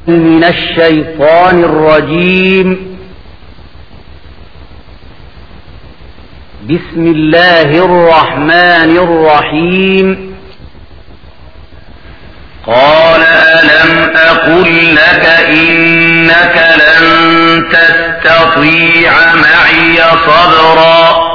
من الشيطان الرجيم. بسم الله الرحمن الرحيم. قال ألم أقل لك إنك لن تستطيع معي صبرا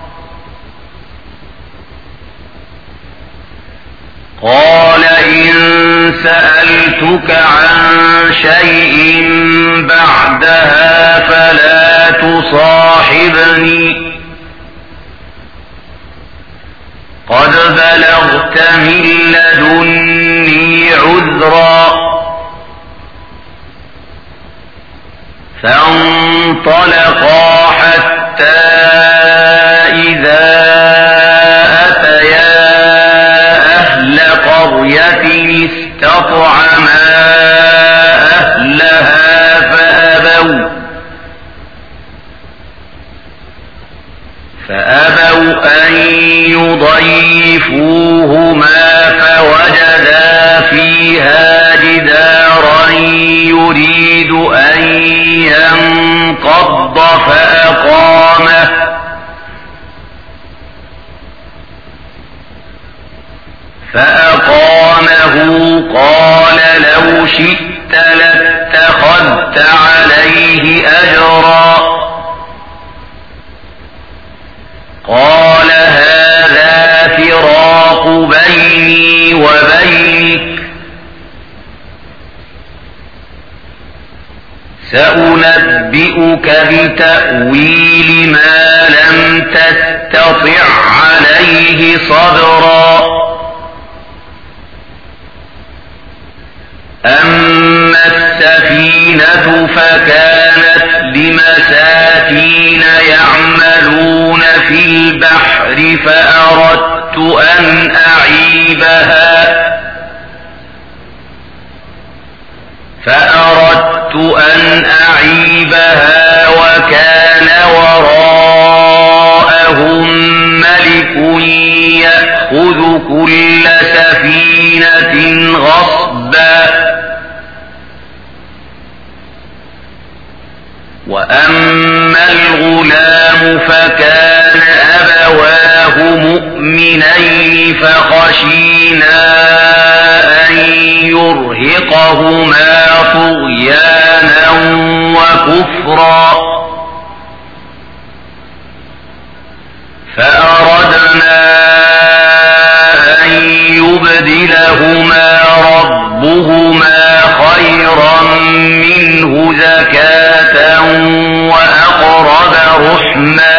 قال إن سألتك عن شيء بعدها فلا تصاحبني قد بلغت من لدني عذرا فانطلقا حتى إذا أتيا أهل قرية استطعما أهلها فأبوا أن يضيفوهما فوجدا فيها جدارا يريد أن ينقض فأقامه قال لو شئت لاتخذت عليه أجرا قال هذا فراق بيني وبينك سأنبئك بتأويل ما لم تستطع عليه صبرا أما السفينة فكانت لمساكين يعملون في البحر فأردت أن أعيبها وكان وراءهم ملك يأخذ كل سفينة غصبا وأما الغلام فكان أبواه مؤمنين فخشينا أن يرهقهما طغيانا وكفرا فأردنا أن يبدلهما ربهما خيرا منه زكاة وأقرب رحما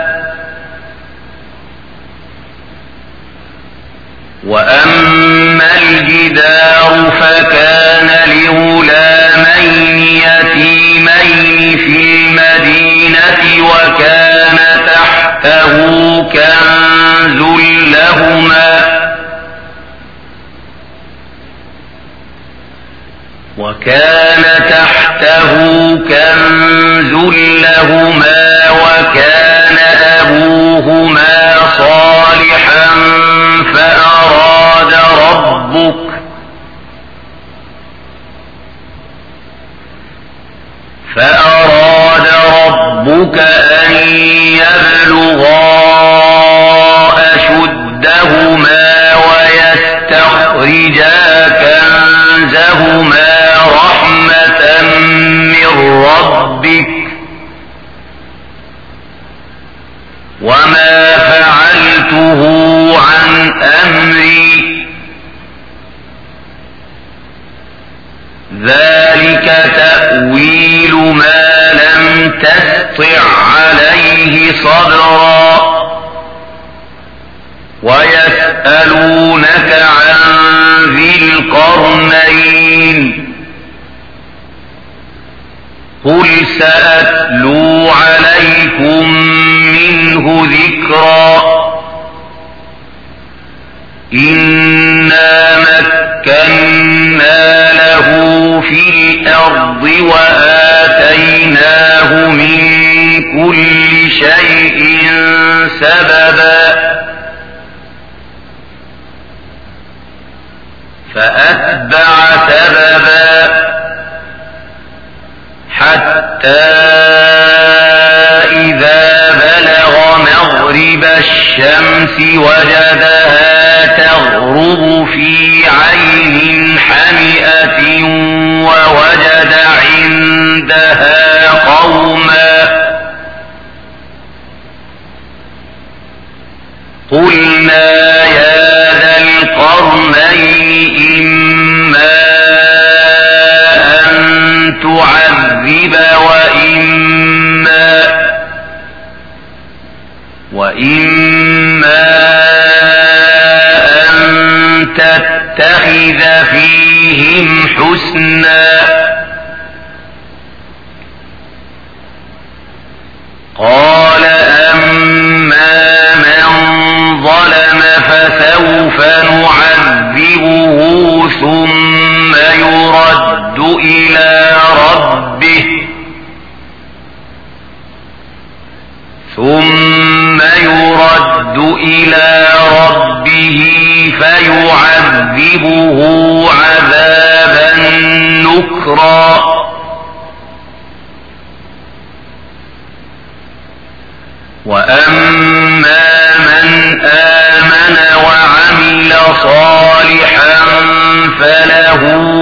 وأما الجدار فكان لغلامين يتيمين في المدينة وكان تحته كنز لهما وكان أبوهما صالحا فأراد ربك أن يبلغا أشدهما ويستخرجا كنزهما رحمة من ربك وما فعلته عن أمري ذلك تأويل ما لم تستطع عليه صبرا ويسألونك عن ذي القرنين قل سأتلو عليكم منه ذكرا إنا مكنا له في الأرض وآتيناه من كل شيء سببا فأتبع سببا حتى إذا بلغ مغرب الشمس وجدها تغرب في عين حمئة ووجد عندها قوما قلنا يا ذا القرنين إما أن تعذب وإما أن تتخذ فيهم حسنا قال أما من ظلم فسوف نعذبه ثم يرد إلى ربه فيعذبه عذابا نكرا وأما من آمن وعمل صالحا فله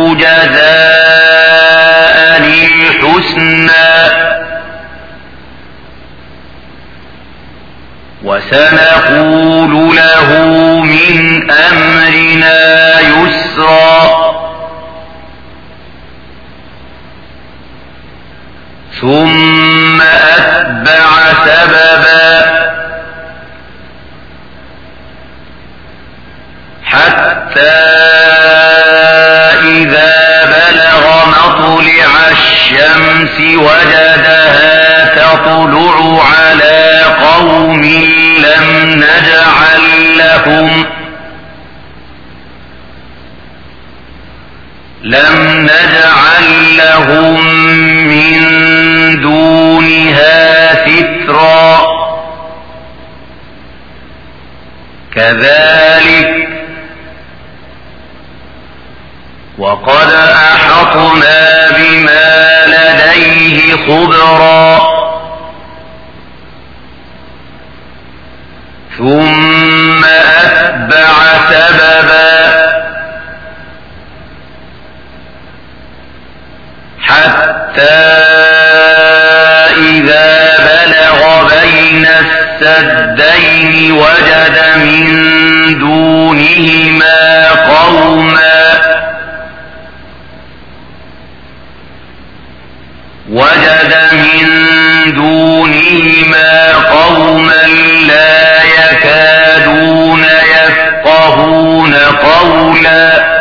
جزاء الحسنى وسنقول له من أمرنا يسرا ثم أتبع سببا حتى إذا بلغ مطلع الشمس وجدها تطلع على قوم لم نجعل لهم من دونها سترا كذلك وقد أحطنا بما لديه خبرا ثم أتبع سببا حتى إذا بلغ بين السدين وجد من دونهما قوما لا يكادون يفقهون قولا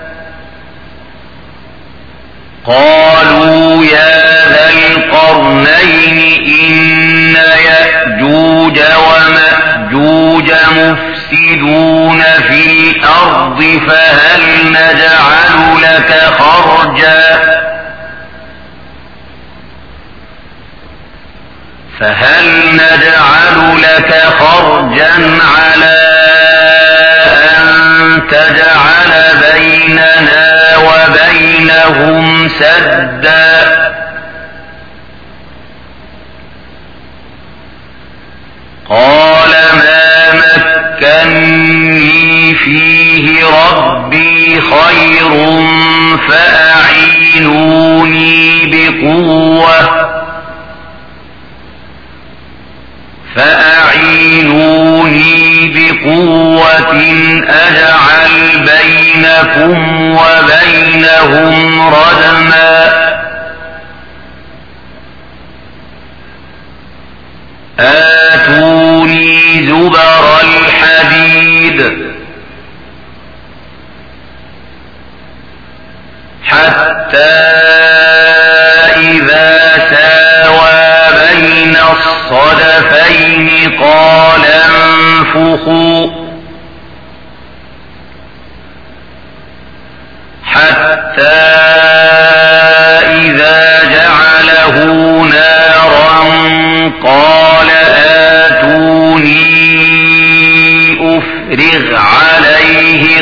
قالوا يا ذا القرنين إن يأجوج ومأجوج مفسدون في الأرض فهل نجعل لك خرجا على أن تجعل بيننا وبينهم سدا قال ما مكني فيه ربي خير فأعينوني بقوة أجعل بينكم وبينهم ردما آتوني زبر الحديد حتى إذا ساوى بين الصدفين قال انفخوا حتى إذا جعله نارا قال آتوني أفرغ عليه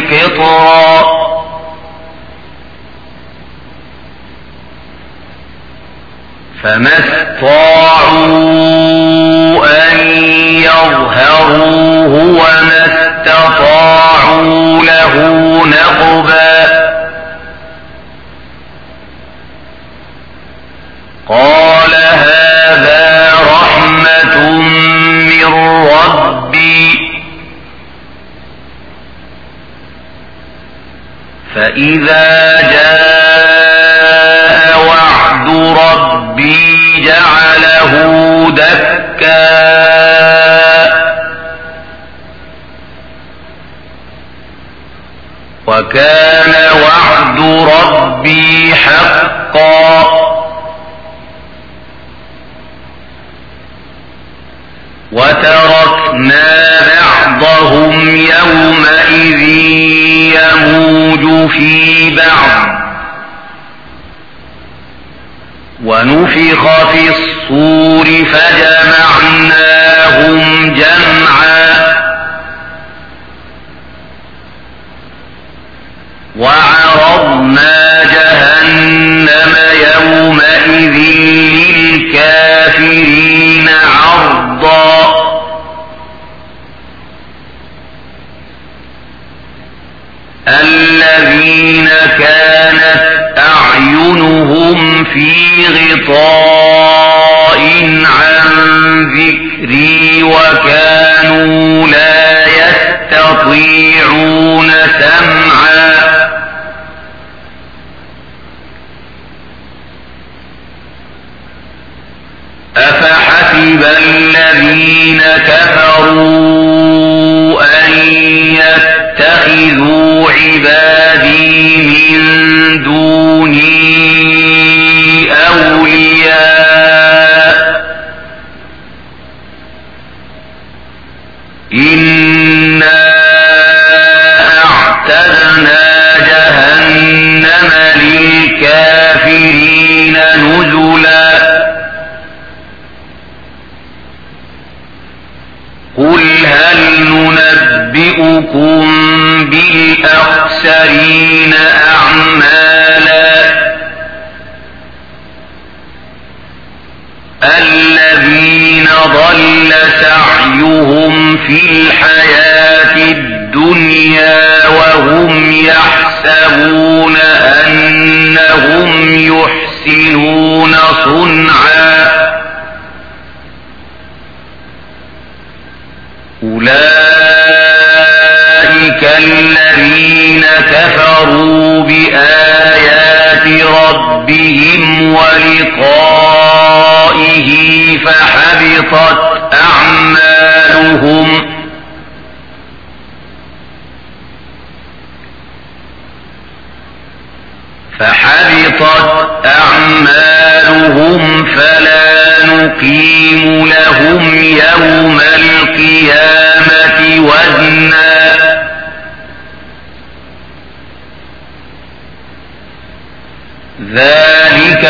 قطرا فما استطاعوا أن يظهروه وما استطاعوا له نقبا قال هذا رحمة من ربي فإذا جاء وعد ربي جعله دكا وكان وعد ربي حقا وتركنا بعضهم يومئذ يموج في بعض ونفخ في الصور فجمعناهم جمعا وعرضنا جهنم يومئذ للكافرين عرضا الذين كانت أعينهم في غطاء عن ذكري وكانوا لا يستطيعون سمعا أفحسب الذين كفروا أن يتخذوا عبادي من دوني أولياء إنا أعتدنا جهنم للكافرين نزلا قل هل ننبئكم بالأخسرين أعمالا الذين ضل سعيهم في الحياة الدنيا وهم يحسبون أنهم يحسنون صنعا أولئك الذين كفروا بآيات ربهم ولقائه فحبطت أعمالهم فلا نقيم لهم يوم القيامة وزنا ذلك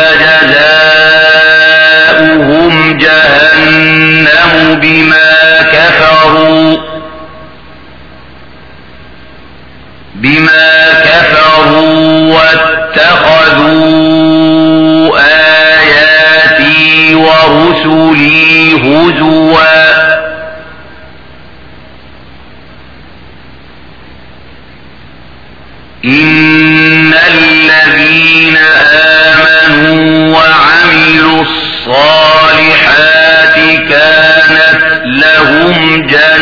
جزاؤهم جهنم بما كفروا واتخذوا آياتي ورسلي هزوا إن الذين آمنوا وعملوا الصالحات كانت لهم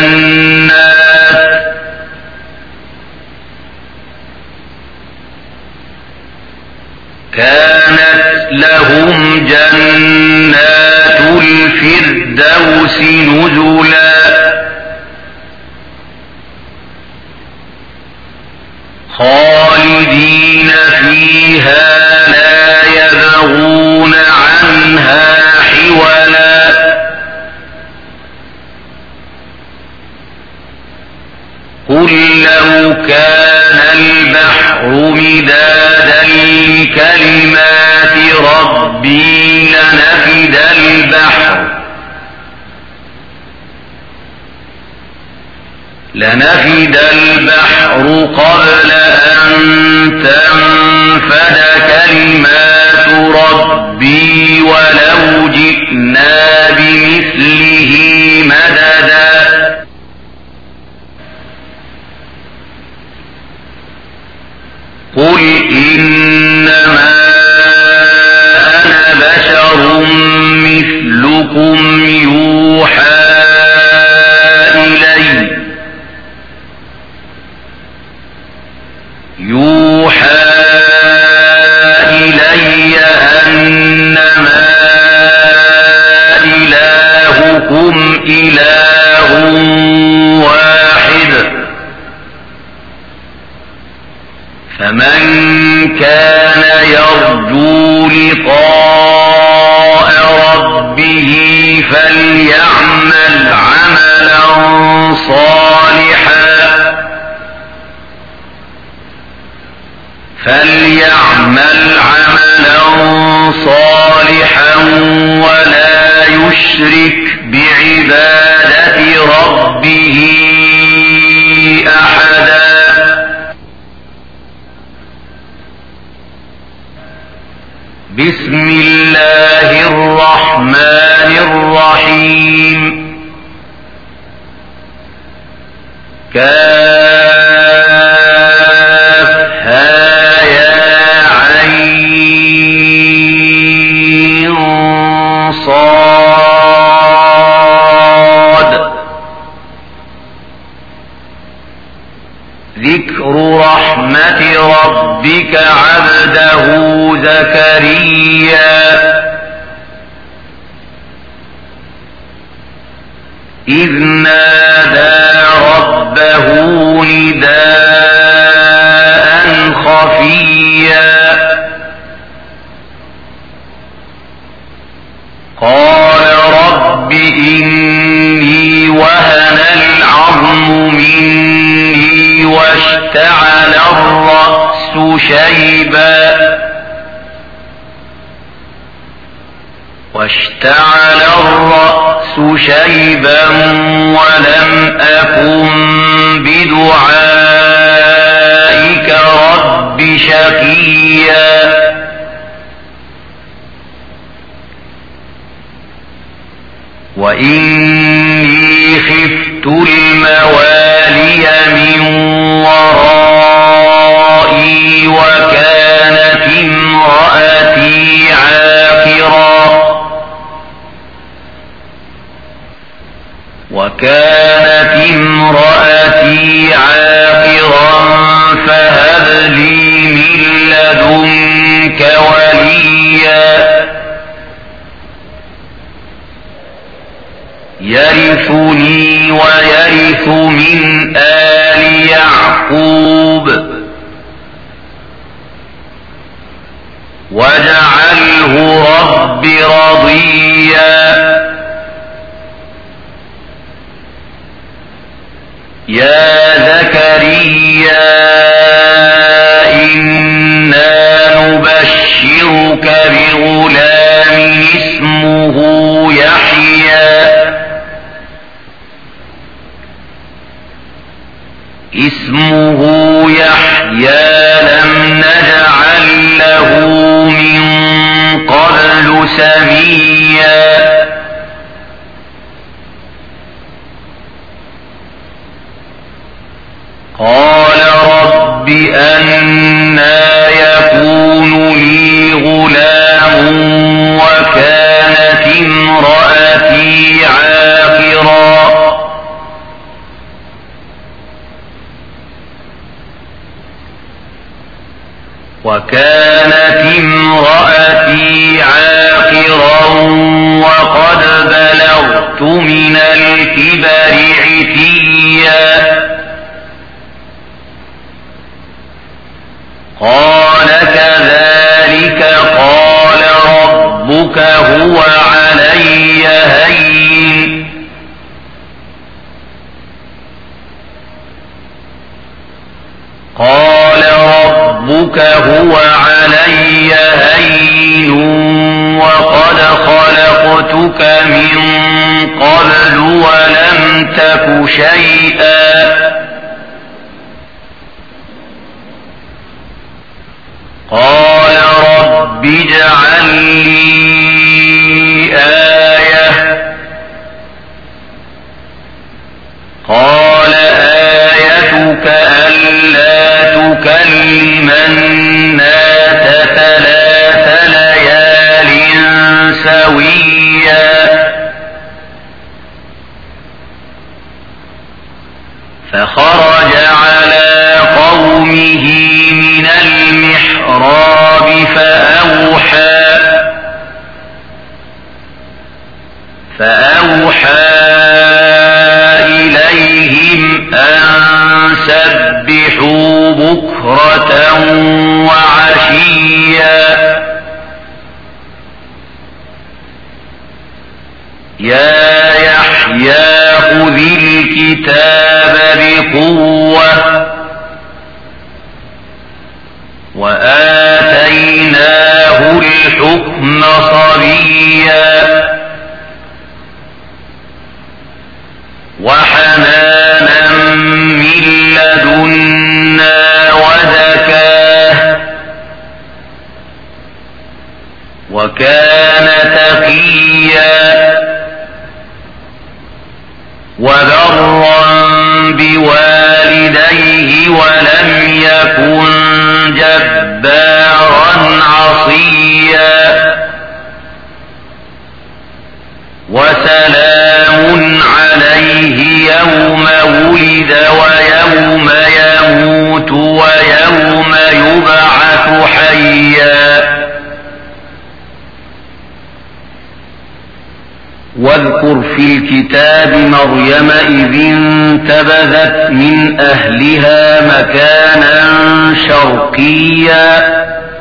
جنات الفردوس نزلا خالدين فيها لا يبغون عنها حولا قل لو كان البحر مدادا لكلمات ربي لنفد البحر قبل أن تنفد كلمات ربي ولو بمثله مددا قل إنما أنا بشر مثلكم يوحى إلي أنما إلهكم إله واحد فمن كان يرجو لقاء ربه فليعمل عملا صالحا ولا يشرك بعبادة ربه أحدا بسم الله الرحمن الرحيم كافها يا عين صاد ذكر رحمة ربك عبده زكريا إذ نادى ربه نداء خفيا قال رب إني وهن العظم مني واشتعل الرأس شيبا ولم أكن بدعائك رب شقيا وإني خفت الموالي من ورائي وكانت امرأتي عاقرا فهب لي من لدنك وليا يرثني ويرث من آل يعقوب واجعله رب رضيا يا زكريا إنا نبشرك بغلام اسمه يحيى لم نجعل له من قبل سميا قال رب أنى يكون لي غلام وكانت امرأتي عاقرا وقد بلغت من الكبر عتيا قال كذلك قال ربك هو علي هين وقد خلقتك من قبل ولم تك شيئا قال رب اجعل لي آية قال آيتك ألا تكلم الناس 3 ليال سويا فخرج على قومه من المحراب فأوحى إليهم أن سبحوا بكرة وعشيا يا يحيى خذ الكتاب بقوة وآتيناه الحكم صبيا وحنانا من لدنا وزكاة وكان تقيا وبرا بوالديه ولم يكن جبارا عصيا وسلام عليه يوم ولد ويوم يموت ويوم يبعث حيا واذكر في الكتاب مريم إذ انتبذت من أهلها مكانا شرقيا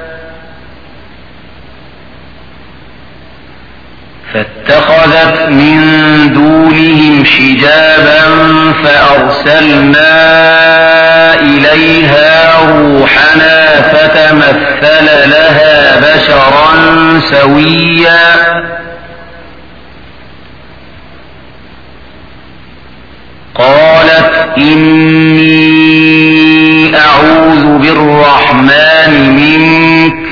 فاتخذت من دونهم حجابا فأرسلنا إليها روحنا فتمثل لها بشرا سويا قالت إني أعوذ بالرحمن منك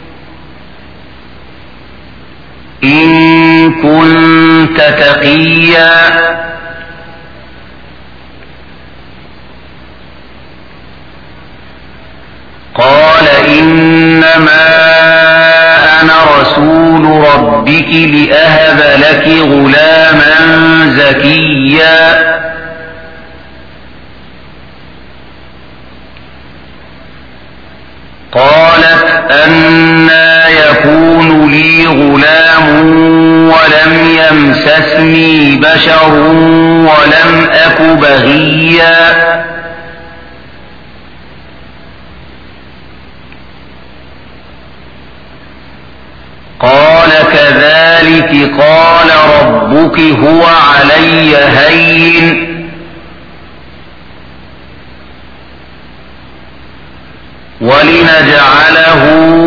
إن كنت تقيا قال إنما أنا رسول ربك لأهب لك غلاما زكيا قالت أنى يكون لي غلام ولم يمسسني بشر ولم أك بغيا قال كذلك قال ربك هو علي هين ولنجعله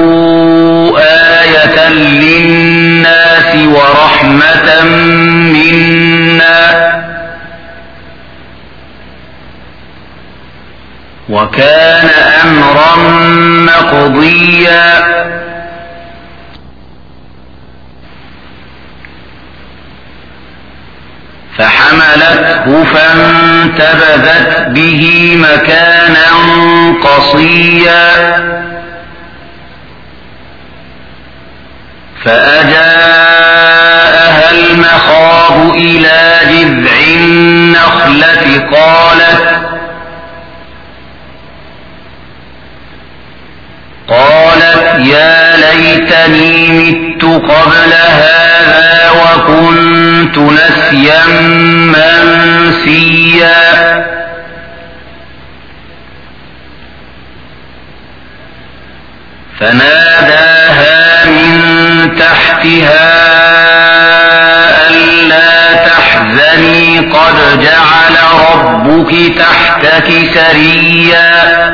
آية للناس ورحمة منا وكان أمرا مقضيا فحملته فانتبذت به مكانا قصيا فأجاءها المخاض إلى جذع النخلة قالت يا ليتني مت قبل هذا وكنت نسيا منسيا فناداها من تحتها ألا تحزني قد جعل ربك تحتك سريا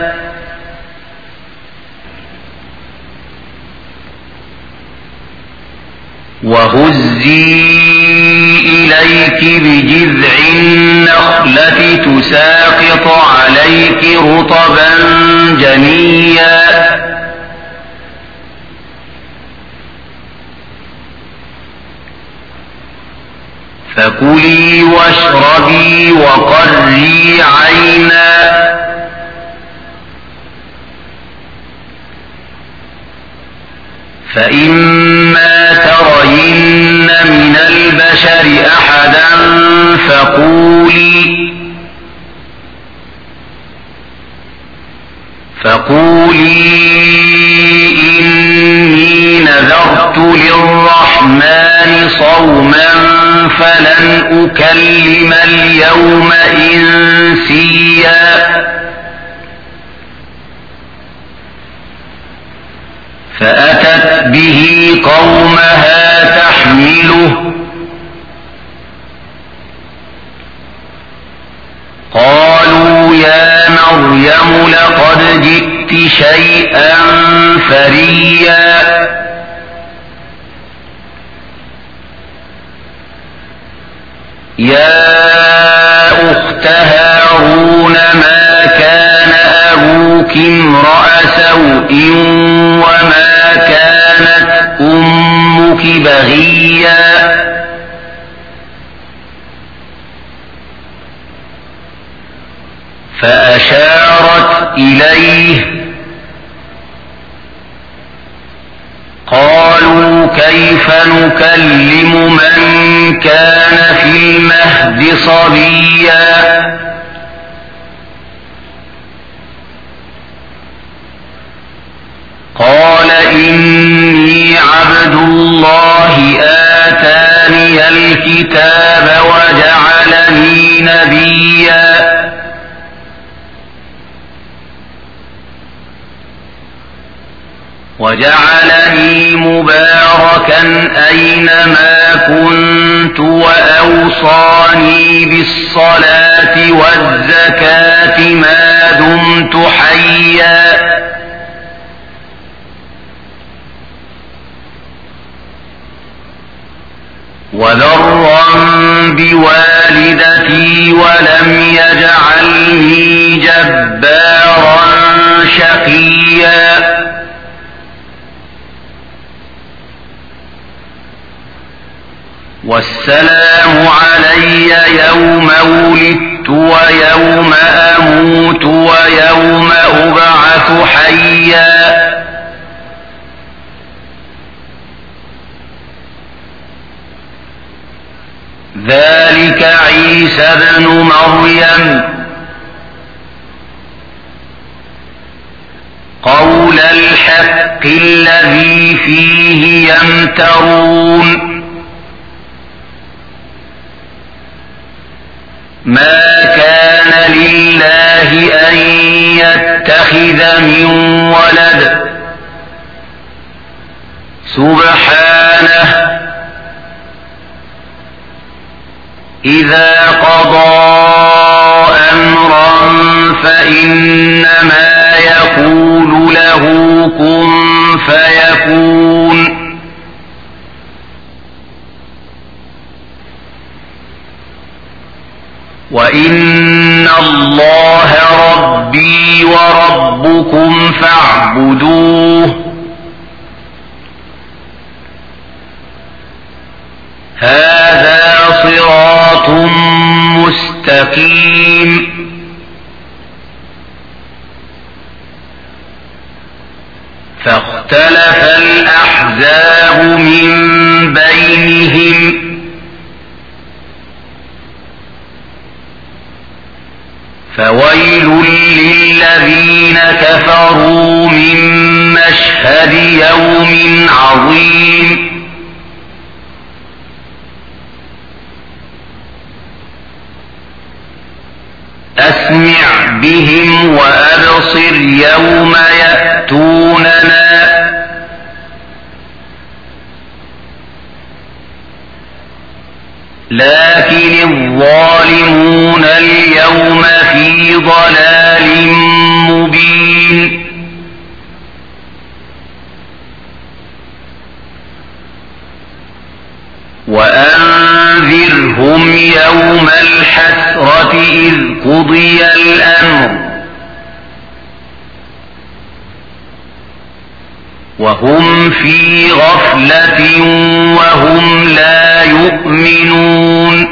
وهزي إليك بجذع النخلة تساقط عليك رطبا جنيا فكلي واشربي وقري فإما ترين من البشر أحدا فقولي إني نذرت للرحمن صوما فلن أكلم اليوم إنسيا فأتت به قومها تحمله قالوا يا مريم لقد جئت شيئا فريا يا أخت هارون ما كان أبوك امرأ سوء وما كانت أمك بغيا فأشارت إليه قالوا كيف نكلم من كان في المهد صبيا قال إني عبد الله آتاني الكتاب وجعلني نبيا وجعلني مباركا أينما كنت وأوصاني بالصلاة والزكاة ما دمت حيا وبرا بوالدتي ولم يجعلني جبارا شقيا والسلام علي يوم ولدت ويوم أموت ويوم أبعث حيا ذلك عيسى ابن مريم قول الحق الذي فيه يمترون ما كان لله أن يتخذ من ولد سبحانه إذا قضى أمرا فإنما يقول له كن فيكون وإن الله ربي وربكم فاعبدوه هذا صراط مستقيم فاختلف الأحزاب من بينهم فويل للذين كفروا من مشهد يوم عظيم أسمع بهم وأبصر يوم يأتوننا لكن الظالمون اليوم في ضلال مبين وأنذرهم يوم الحسرة إذ قضي الأمر وهم في غفلة وهم لا يؤمنون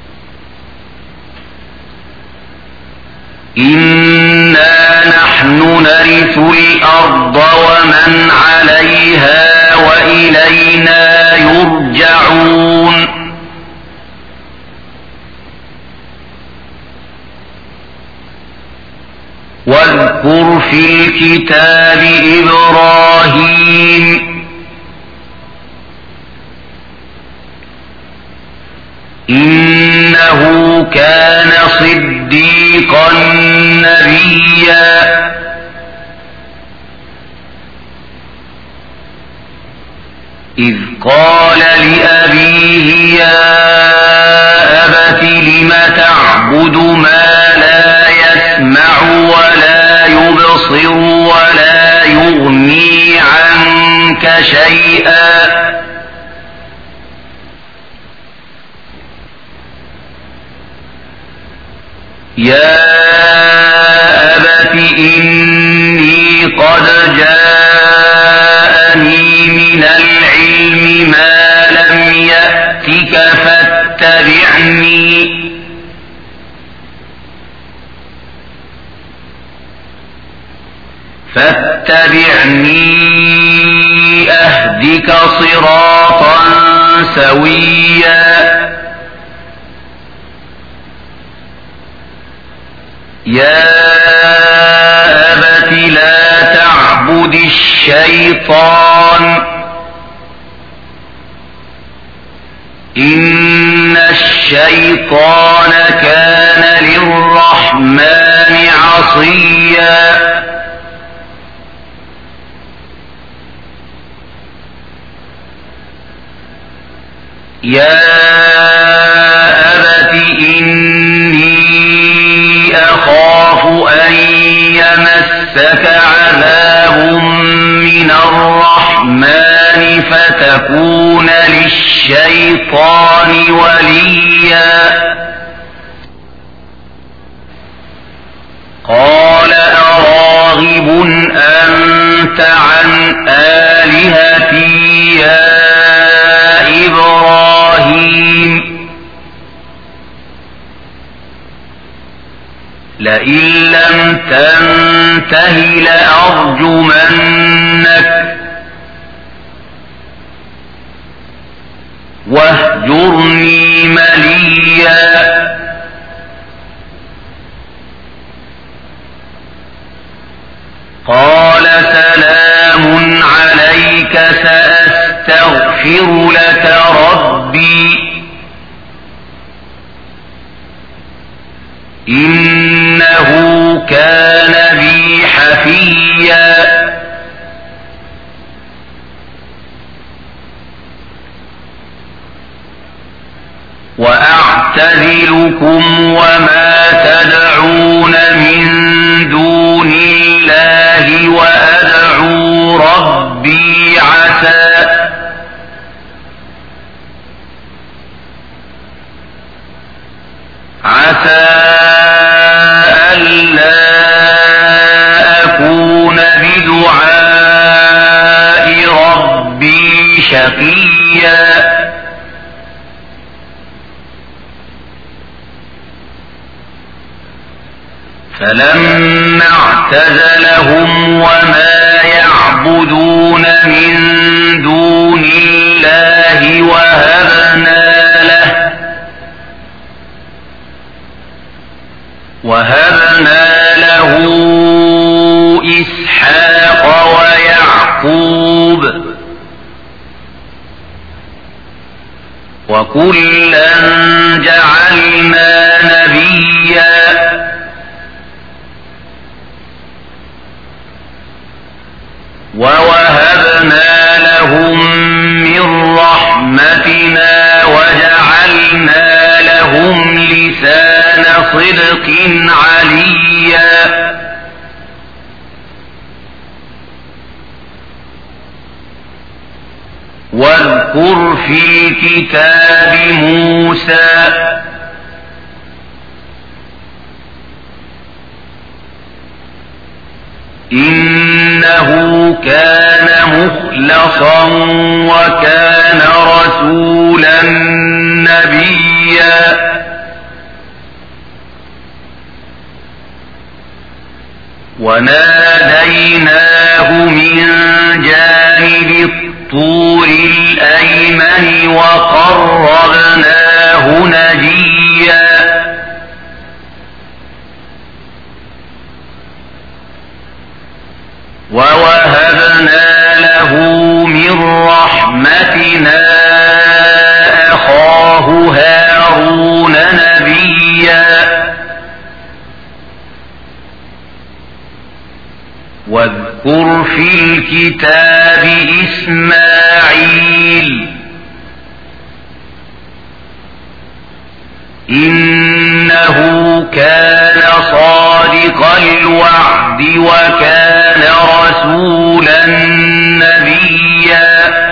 إنا نحن نرث الأرض ومن عليها وإلينا يرجعون واذكر في الكتاب إبراهيم إنه كان صديقا نبيا إذ قال لأبيه يا أبت لم تعبد ما لا يسمع ولا يبصر ولا يغني عنك شيئا يا أبت إني قد جاءني من العلم ما لم يأتك فاتبعني أهدك صراطا سويا يا أبت لا تعبد الشيطان إن الشيطان كان للرحمن عصيا يا أبت إني أخاف أن يمسك عذاب من الرحمن فتكون للشيطان وليا قال أراغب أنت عن آلهتي يا إبراهيم لئن لم تنته لأرجمنك واهجرني مليا قال سلام عليك سأستغفر لك ربي إنه كان بي حفيا وأعتزلكم وما تدعون من دون الله وأدعو ربي عسى ألا أكون بدعاء ربي شقيا فلما اعتزلهم وما يعبدون من دون الله وهبنا له إسحاق ويعقوب وكلا جعلنا نبيا ووهبنا لهم من رحمتنا وجعلنا لهم لسان صدق عليا واذكر في الكتاب موسى إنه كان مخلصا وكان رسولا نبيا. وناديناه من جانب الطور الأيمن وقربناه نجيا ووهبنا له من رحمتنا أخاه هارون نبيا واذكر في الكتاب إسماعيل إنه كان صادق الوعد وكان رسولا نبيا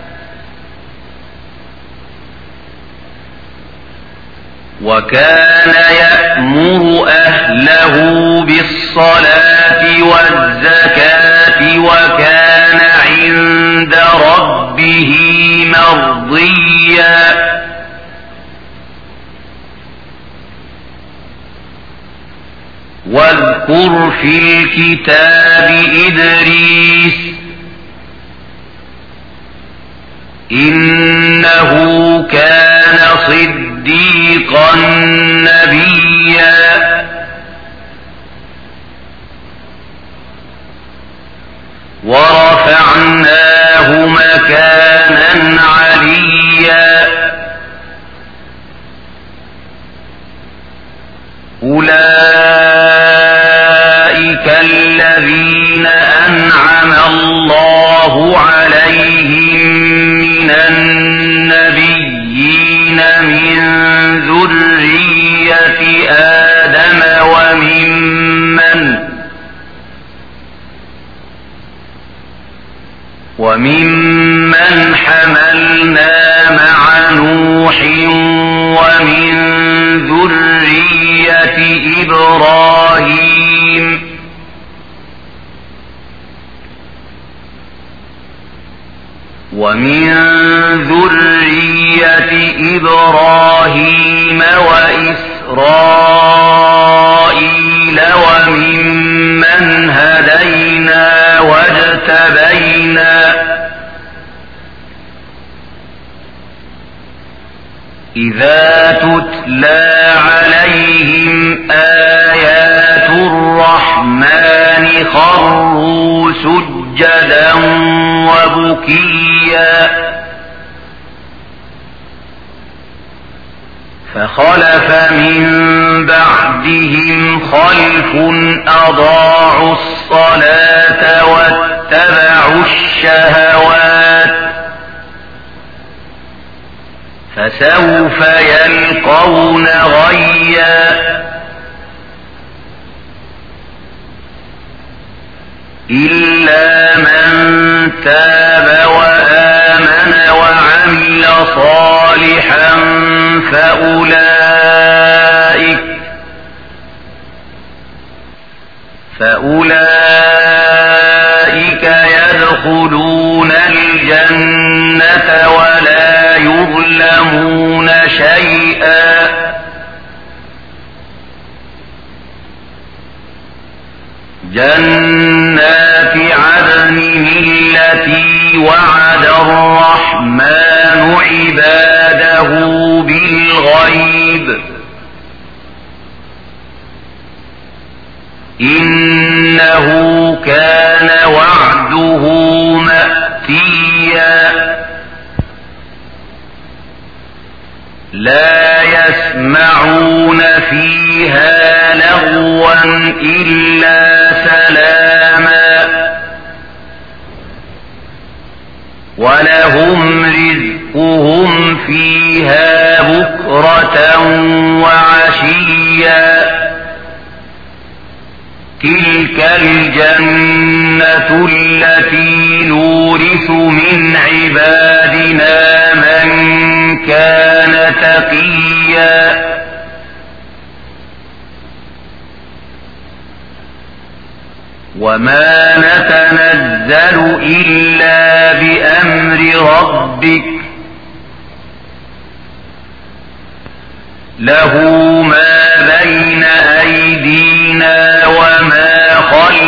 وكان يأمر أهله بالصلاة والزكاة وكان عند ربه مرضيا واذكر في الكتاب إدريس إنه كان صديقا نبيا ورفعناه مكانا عليا أولئك الذين أنعم الله عليهم من النبيين من ذرية آدم وممن حملنا مع نوح ومن ذرية إبراهيم وإسرائيل وممن هدينا واجتبينا إذا تتلى عليهم آيات الرحمن خروا سجدا وبكيا فخلف من بعدهم خلف أضاعوا الصلاة واتبعوا الشهوات فسوف يلقون غيا إلا من تاب وآمن وعمل صالحا فأولئك يدخلون الجنة ولا يظلمون شيئا جنات عدن التي وعد الرحمن عباده بالغيب إنه كان وعده مأتيا لا يسمعون فيها لغوا إلا سلاما ولهم رزقهم فيها بكرة وعشيا تلك الجنة التي نورث من عبادنا من كان تقيا وما نتنزل إلا بأمر ربك له ما بين أيدينا وما خلفنا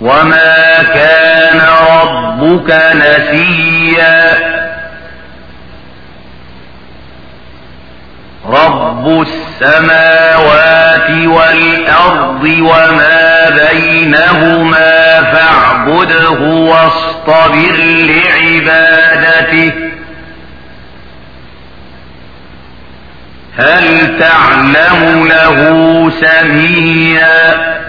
وما كان ربك نسيا رب السماوات والأرض وما بينهما فاعبده واصطبر لعبادته هل تعلم له سميا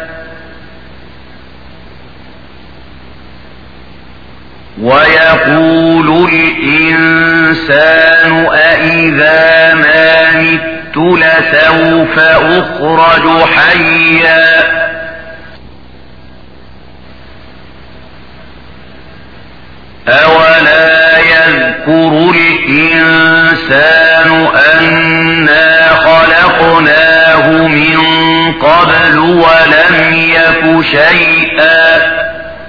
ويقول الإنسان أإذا ما مت لسوف أخرج حيا أولا يذكر الإنسان أنا خلقناه من قبل ولم يك شيئا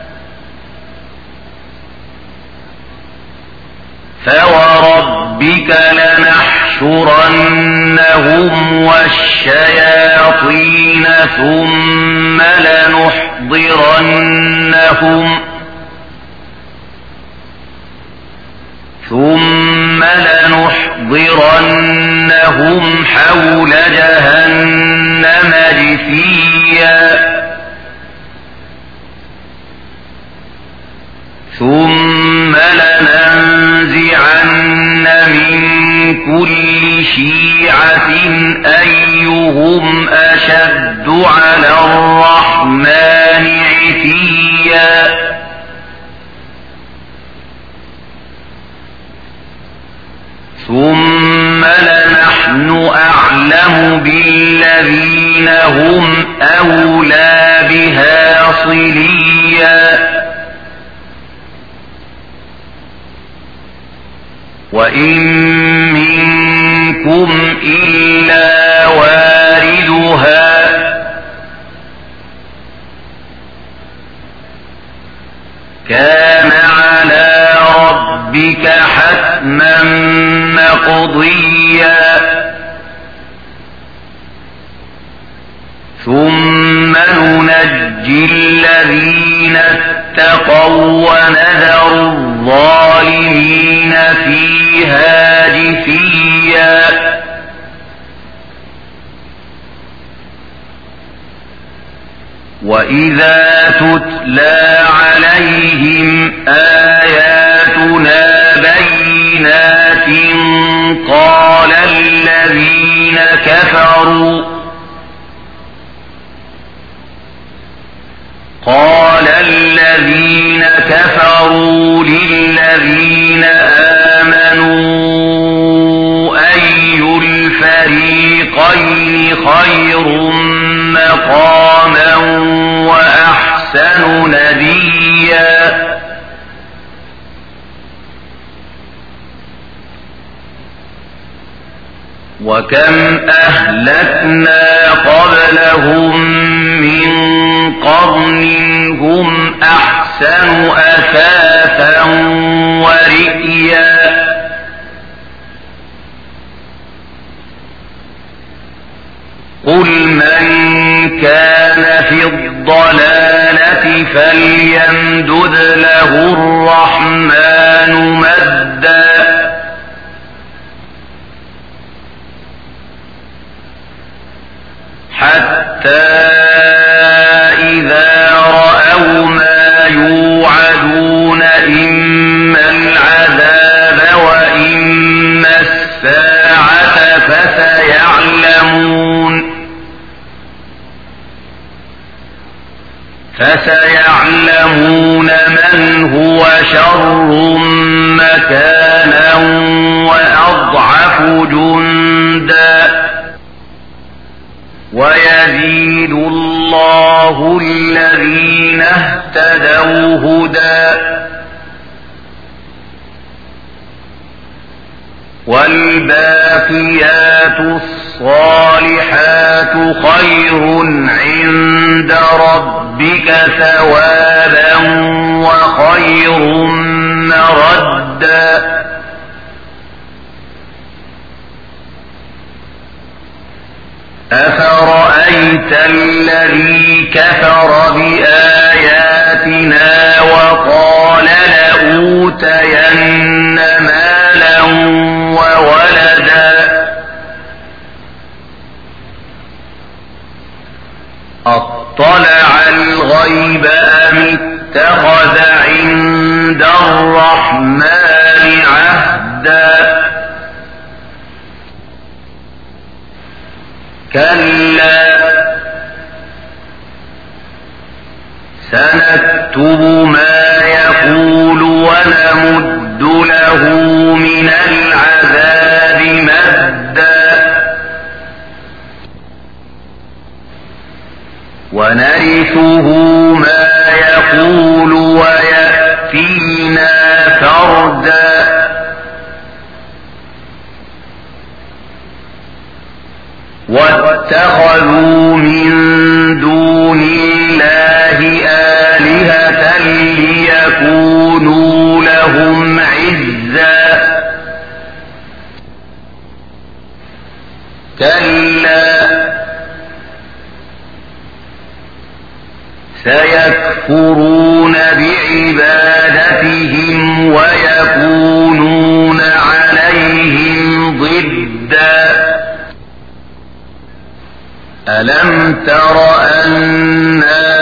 فوربك لنحشرنهم والشياطين ثم لنحضرنهم حول جهنم جثيا ثم لننزعن من كل شيعة أيهم أشد على الرحمن عتيا ثم لنحن أعلم بالذين هم أولى بها صليا وإن منكم إلا واردها كان على ربك حتما مقضيا ثم ننجي الذين اتقوا ونذر الظالمين فيها جثيا وإذا تتلى عليهم آياتنا بينات قال الذين كفروا للذين آمنوا أي الفريقين خير مقاما وأحسن نديا وكم أهلكنا قبلهم من قرن هم أحسن أثاثا ورئيا قل من كان في الضلالة فليمدد له الرحمن مدا حتى إذا رأوا ما يوعدون إما العذاب وإما الساعة فسيعلمون من هو شر مكانا وأضعف جندا ويزيد الله الذين اهتدوا هدى والباقيات الصالحات خير عند ربك ثوابا وخير مردا أفرأيت الذي كفر بآيات آياتنا وقال لأوتين مالا وولدا أطلع الغيب أم اتخذ عند الرحمن عهدا كلا سنكتب ما يقول ونمد له من العذاب مدا ونرثه ما يقول ويأتينا فردا واتخذوا من دون الله آلهة ليكونوا لهم عزا كلا سيكفرون بعبادتهم ويكونون عليهم ضدا ألم تر أنا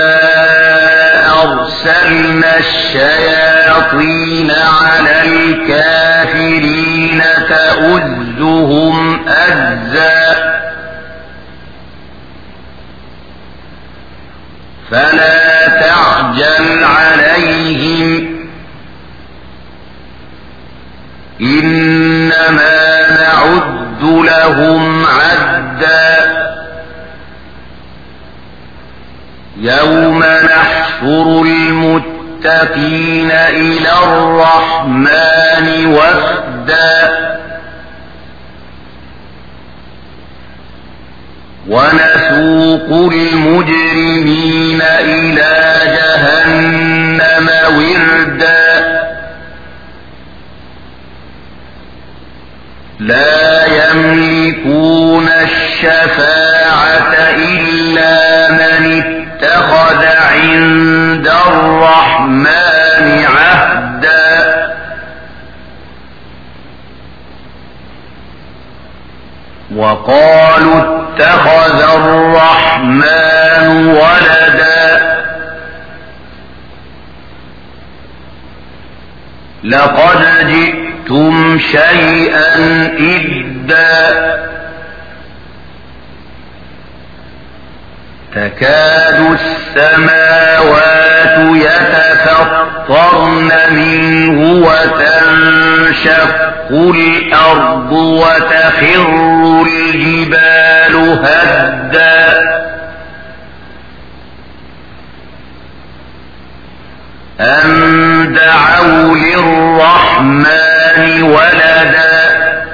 أرسلنا الشياطين على الكافرين تؤزهم أزا فلا تعجل عليهم إنما نعد لهم عدا يوم نحشر المتقين إلى الرحمن وفدا ونسوق المجرمين إلى جهنم وردا لا يملكون الشفاعة إلا من اتخذ عند الرحمن عهدا وقالوا اتخذ الرحمن ولدا لقد جئتم شيئا إدا تكاد السماوات يتفطرن منه وتنشق الأرض وتخر الجبال هدا أن دعوا للرحمن ولدا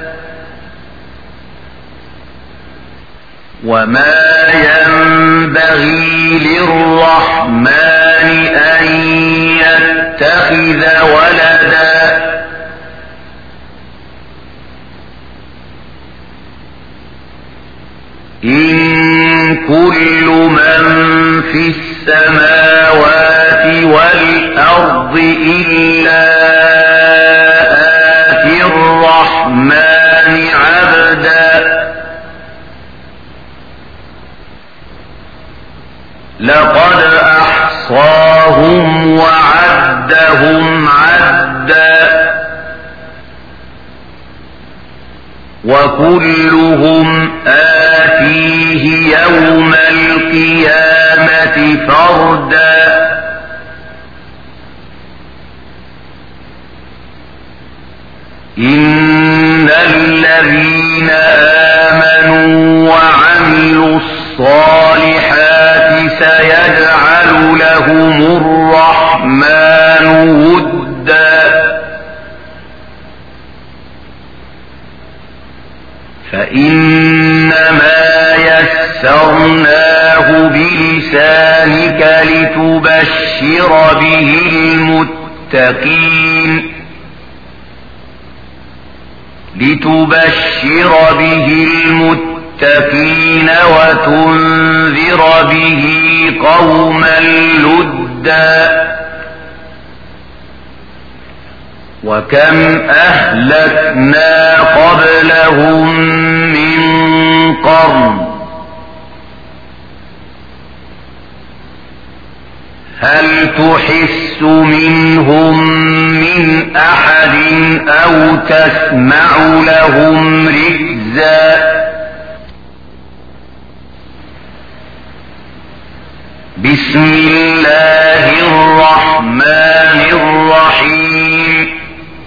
وما ينبغي للرحمن أن يتخذ ولدا إن كل من في السماوات والأرض إلا آتي الرحمن عبدا لقد أحصاهم وعدهم عدا وكلهم آتيه يوم القيامة فردا إن الذين آمنوا وعملوا الصالحات سيجعل لهم الرحمن ودا فإنما يسرناه بلسانك لتبشر به المتقين وتنذر به قوما لدا وكم أهلكنا قبلهم من قرن هل تحس منهم من أحد أو تسمع لهم ركزا بسم الله الرحمن الرحيم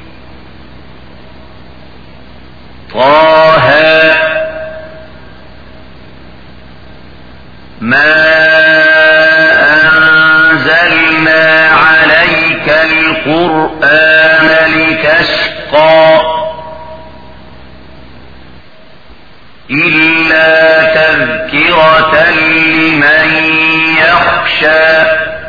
طه ما أنزلنا عليك القرآن لتشقى إلا تذكرة لمن يخشى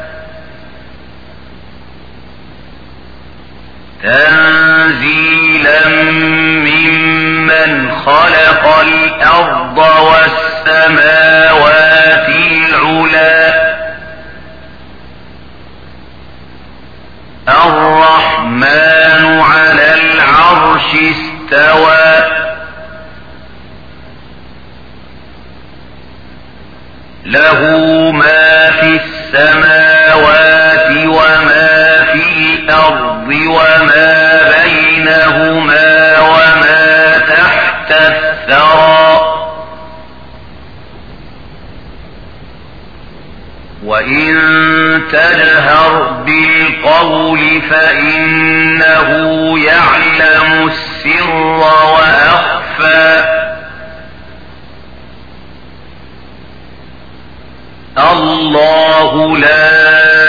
تنزيلا ممن خلق الأرض والسماوات العلى الرحمن على العرش استوى له ما في السماوات وما في الأرض وما بينهما وما تحت الثرى وإن تجهر بالقول فإنه يعلم السر وأخفى الله لا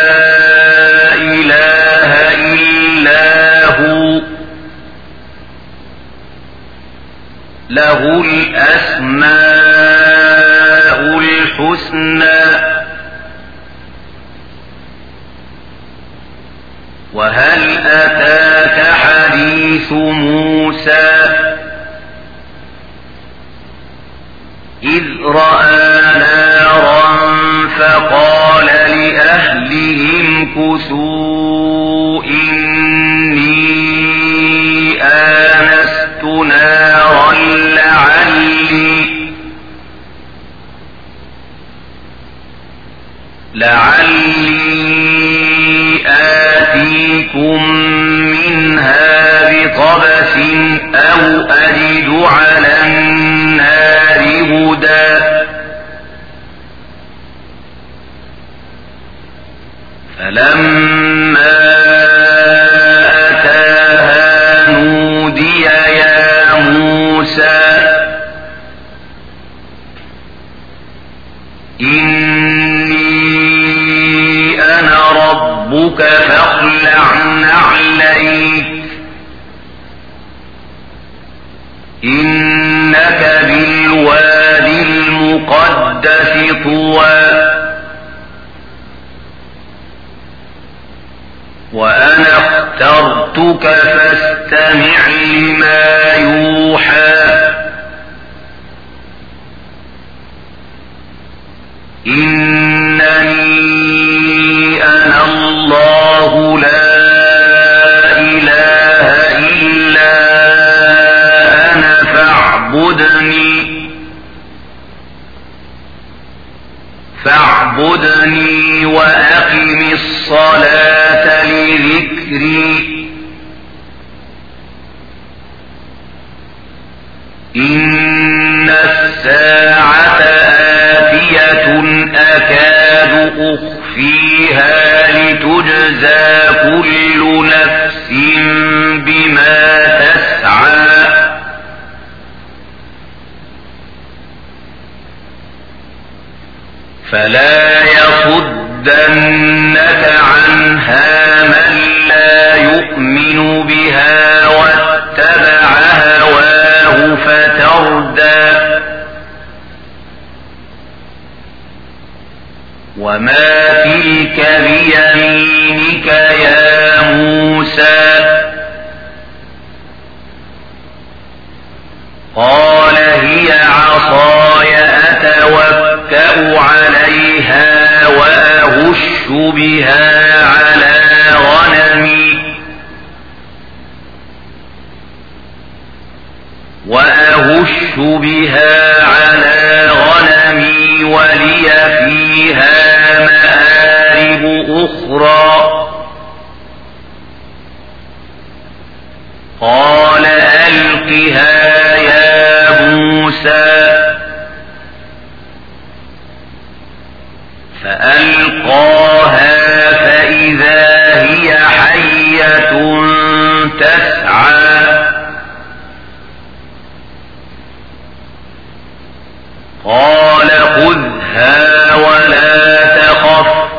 إله إلا هو له الأسماء الحسنى وهل أتاك حديث موسى إذ رأى نارا فقال لأهلهم كثوا إني آنست نارا لعلي آتيكم منها بقبس أو أجد على النار هدى فلما أتاها نودي يا موسى إني أنا ربك فاخلع نعليك إنك بالوادي المقدس طوى وأنا اخترتك فاستمع لما يوحى إنني أنا الله لا إله إلا أنا فاعبدني وأقم الصلاة لذكري إن الساعة آتية أكاد أخفيها لتجزى كل نفس بما تسعى فلا يصدنك عنها من لا يؤمن بها واتبع هواه فتردى وما تلك بيمينك يا موسى قال هي عصاي أتوكأ عليها وأهش بها على غنمي وأهش بها على غنمي ولي فيها مآرب أخرى قال ألقها يا موسى فألقاها فإذا هي حية تسعى قال خذها ولا تخف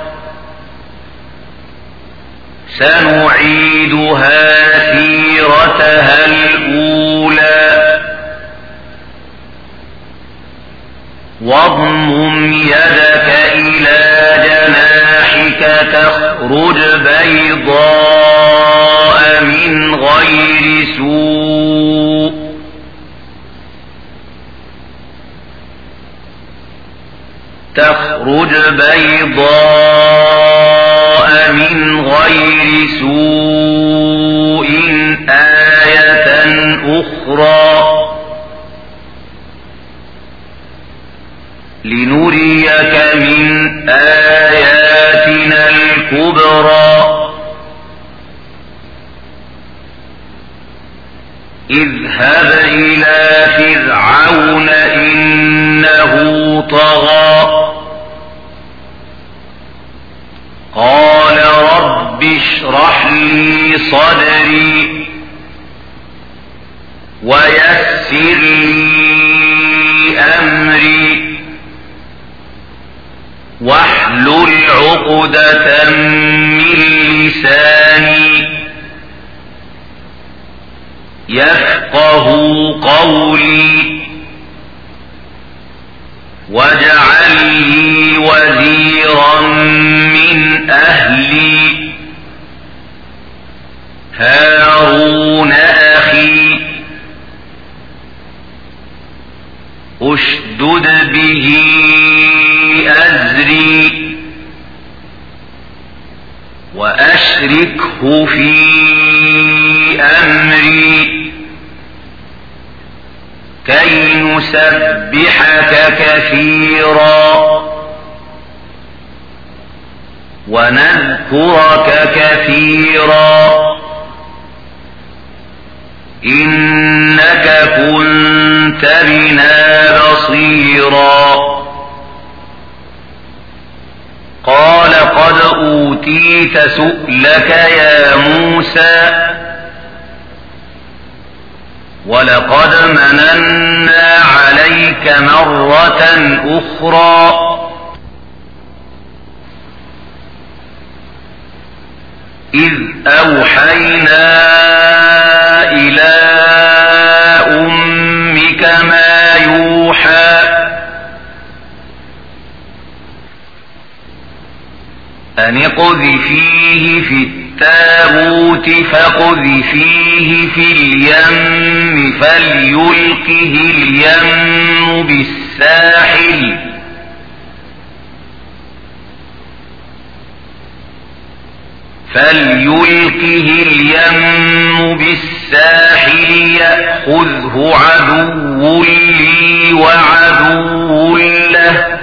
سنعيدها سيرتها الأولى واضمم يدك إلى جناحك تخرج بيضاء من غير سوء من غير سوء آية أخرى لنريك من آياتنا الكبرى اذهب إلى فرعون إنه طغى قال رب اشرح لي صدري ويسر لي أمري واحلل عقدة من لساني يفقه قولي واجعل لي وزيرا من أهلي هارون أخي اشدد به أزري وأشركه في أمري كي نسبحك كثيرا ونذكرك كثيرا إنك كنت بنا بصيرا قال قد أوتيت سؤلك يا موسى ولقد مننا عليك مرة أخرى إذ أوحينا إلى أمك ما يوحى أن اقذفيه في التابوت فاقذفيه في اليم فليلقه اليم بالساحل يأخذه عدو لي وعدو له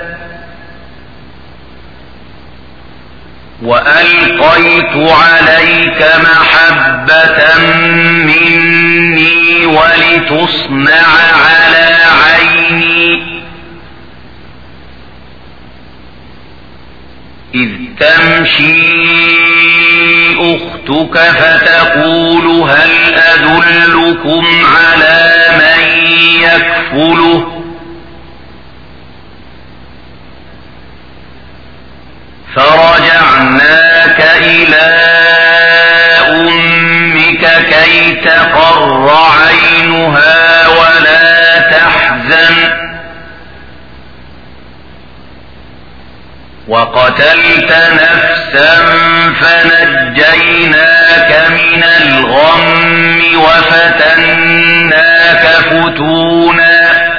وألقيت عليك محبة مني ولتصنع على عيني إذ تمشي أختك فتقول هل أدلكم على من يكفله فرجعناك إلى أمك كي تقر عينها ولا تحزن وقتلت نفسا فنجيناك من الغم وفتناك فتونا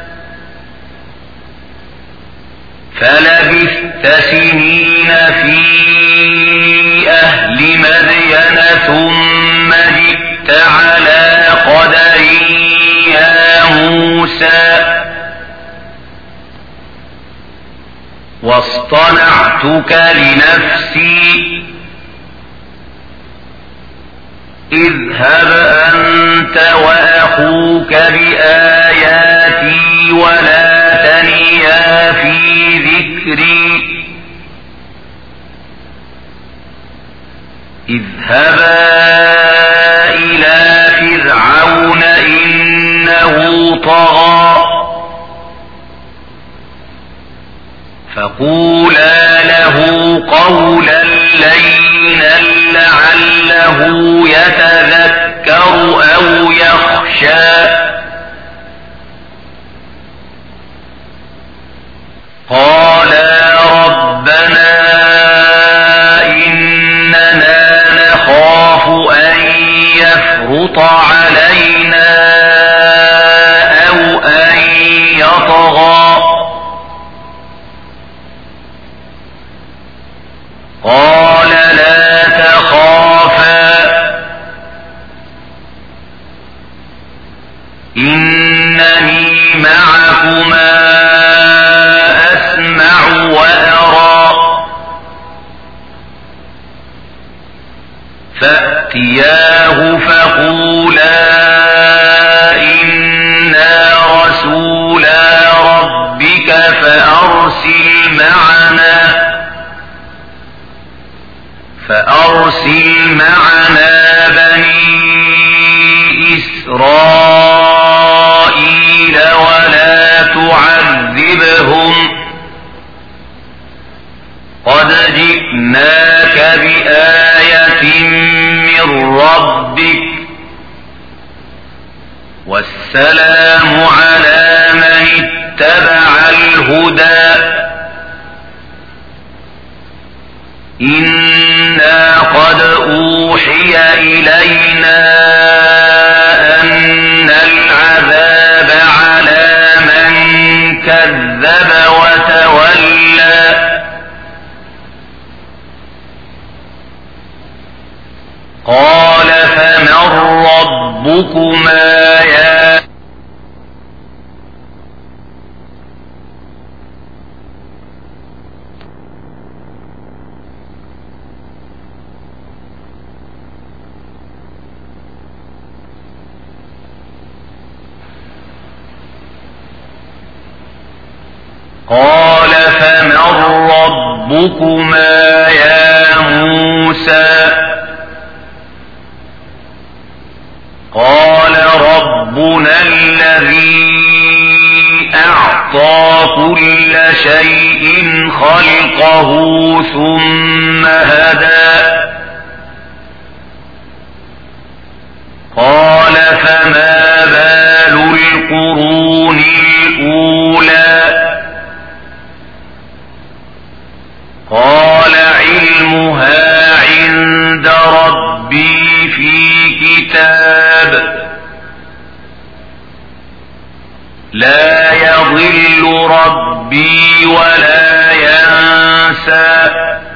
فلبثت سنين في أهل مدين ثم جئت على قدر يا واصطنعتك لنفسي اذهب أنت وأخوك بآياتي ولا تنيا في ذكري اذهبا إلى فرعون إنه طغى فقولا له قولا لينا لعله يتذكر أو يخشى قالا ربنا إننا نخاف أن يفرط علينا أو أن يطغى قال لا تخافا إنني معكما أسمع وأرى فأتياه فقولا إنا رسولا ربك فأرسل معنا بني إسرائيل ولا تعذبهم قد جئناك بآية من ربك والسلام على من اتبع الهدى إنا قد أوحي إلينا أن العذاب على من كذب وتولى قال فمن ربكما يا قال فمن ربكما يا موسى قال ربنا الذي أعطى كل شيء خلقه ثم هدى قال فما بال القرون الأولى قال علمها عند ربي في كتاب لا يضل ربي ولا ينسى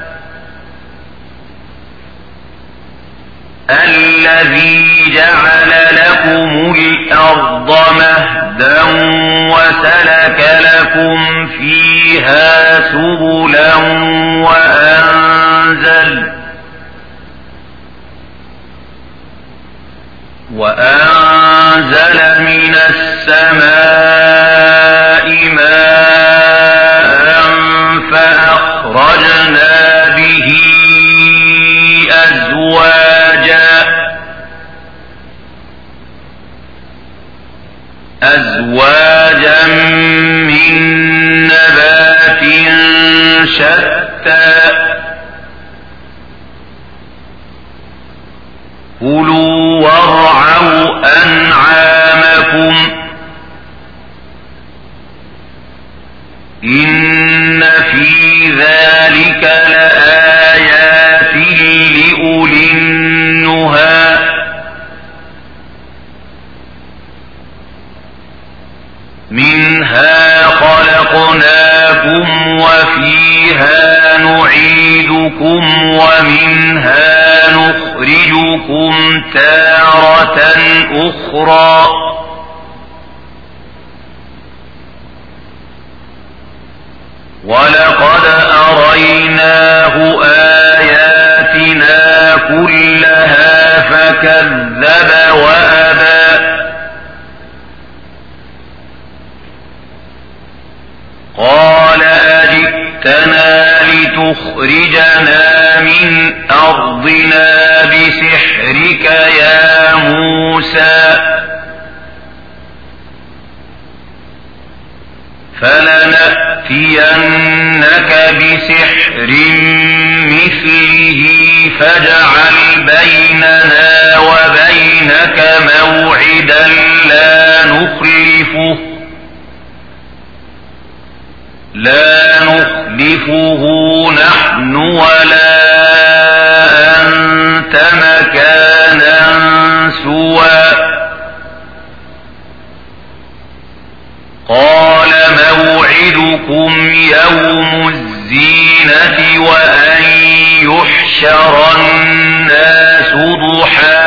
الذي جعل لكم الأرض مهدا وسلك لكم فيها سبلا وأنزل من السماء ماء فأخرجنا به أزواجا من نبات شتى كلوا وارعوا أنعامكم إن في ذلك لآيات لأولي النهى منها خلقناكم وفيها نعيدكم ومنها نخرجكم تارة أخرى ولقد تخرجنا من أرضنا بسحرك يا موسى فلنأتينك بسحر مثله فاجعل بيننا وبينك موعدا لا نخلفه نحن ولا أنت مكانا سوى قال موعدكم يوم الزينة وأن يحشر الناس ضحى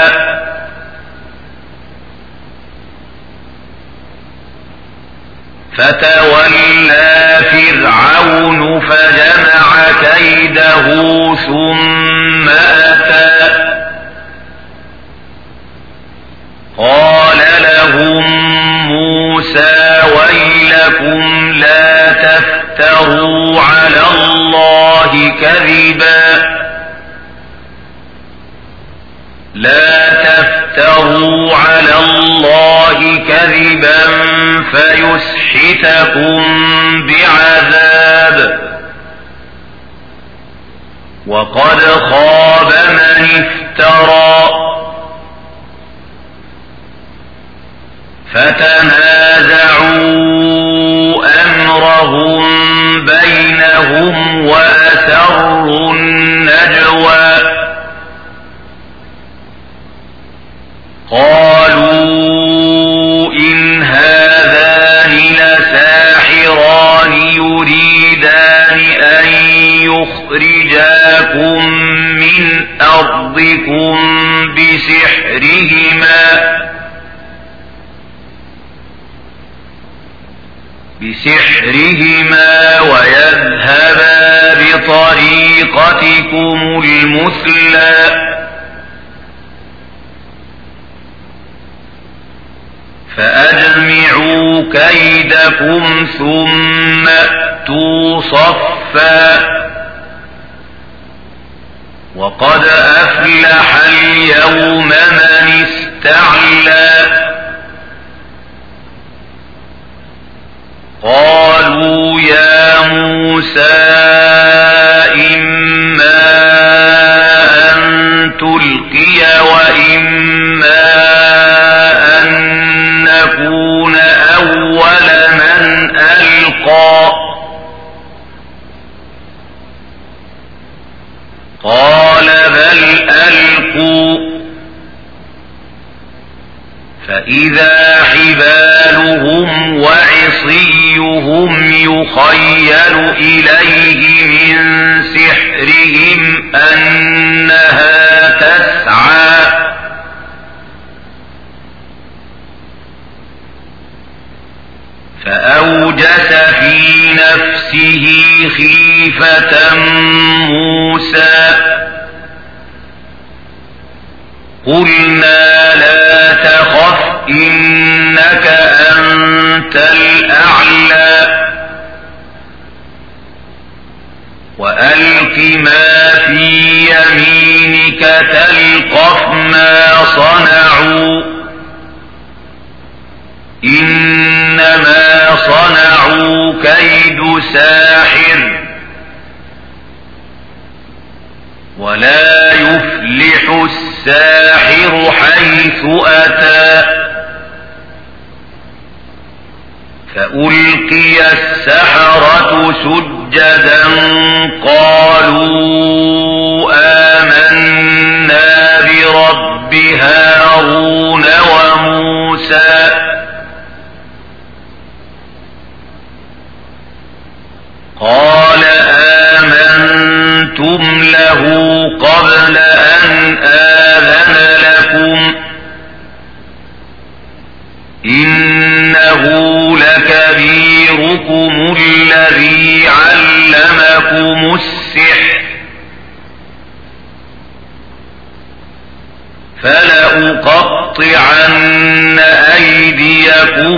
فتولى فرعون فجمع كيده ثم أتى قال لهم موسى ويلكم لا تفتروا على الله كذبا فيسحتكم بعذاب وقد خاب من افترى فتنازعوا أمرهم بينهم وأسروا النجوى قالوا إن هذان لساحران يريدان أن يخرجاكم من أرضكم بسحرهما ويذهبا بطريقتكم المثلى فأجمعوا كيدكم ثم أتوا صفا وقد أفلح اليوم من استعلى قالوا يا موسى إما أن تلقي وإما أن نكون أول من ألقى قال بل ألقوا فإذا حبالهم وعصيهم يخيل إليه من سحرهم أنها تسعى فأوجس في نفسه خيفة موسى قلنا لا تخف إنك أنت الأعلى وألق ما في يمينك تلقف ما صنعوا إنما صنعوا كيد ساحر ولا يفلح الساحر حيث أتى فألقي السحرة سجدا قالوا آمنا برب هارون وموسى قال آمنتم له قبل أن آذن لكم إنه لكبيركم الذي علمكم السحر فلأقطعن أيديكم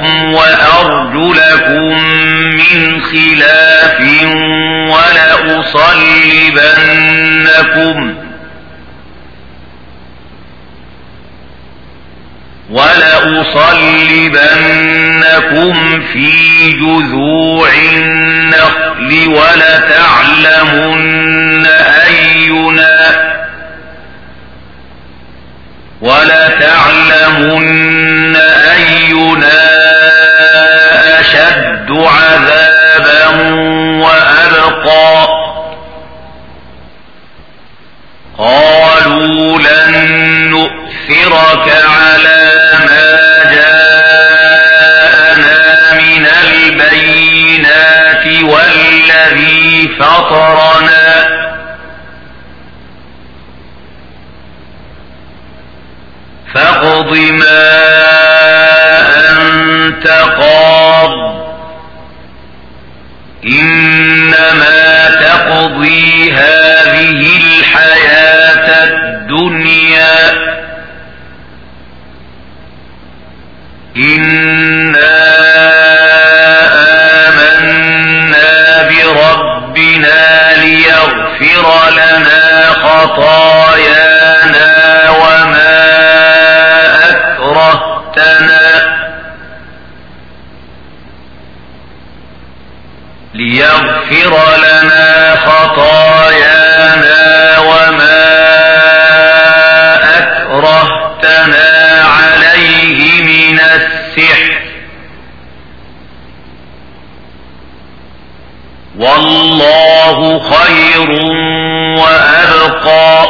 وأرجلكم من خلاف ولأصلبنكم ولأصلبنكم في جذوع النخل ولتعلمن أينا أشد عذابا وأبقى. قالوا لن نؤثرك على ما جاءنا من البينات والذي فطرنا فاقض ما أنت قاض إنما تقضي هذه الحياة الدنيا إنا آمنا بربنا ليغفر لنا خطايانا وما أكرهتنا عليه من السحر والله خير وأبقى.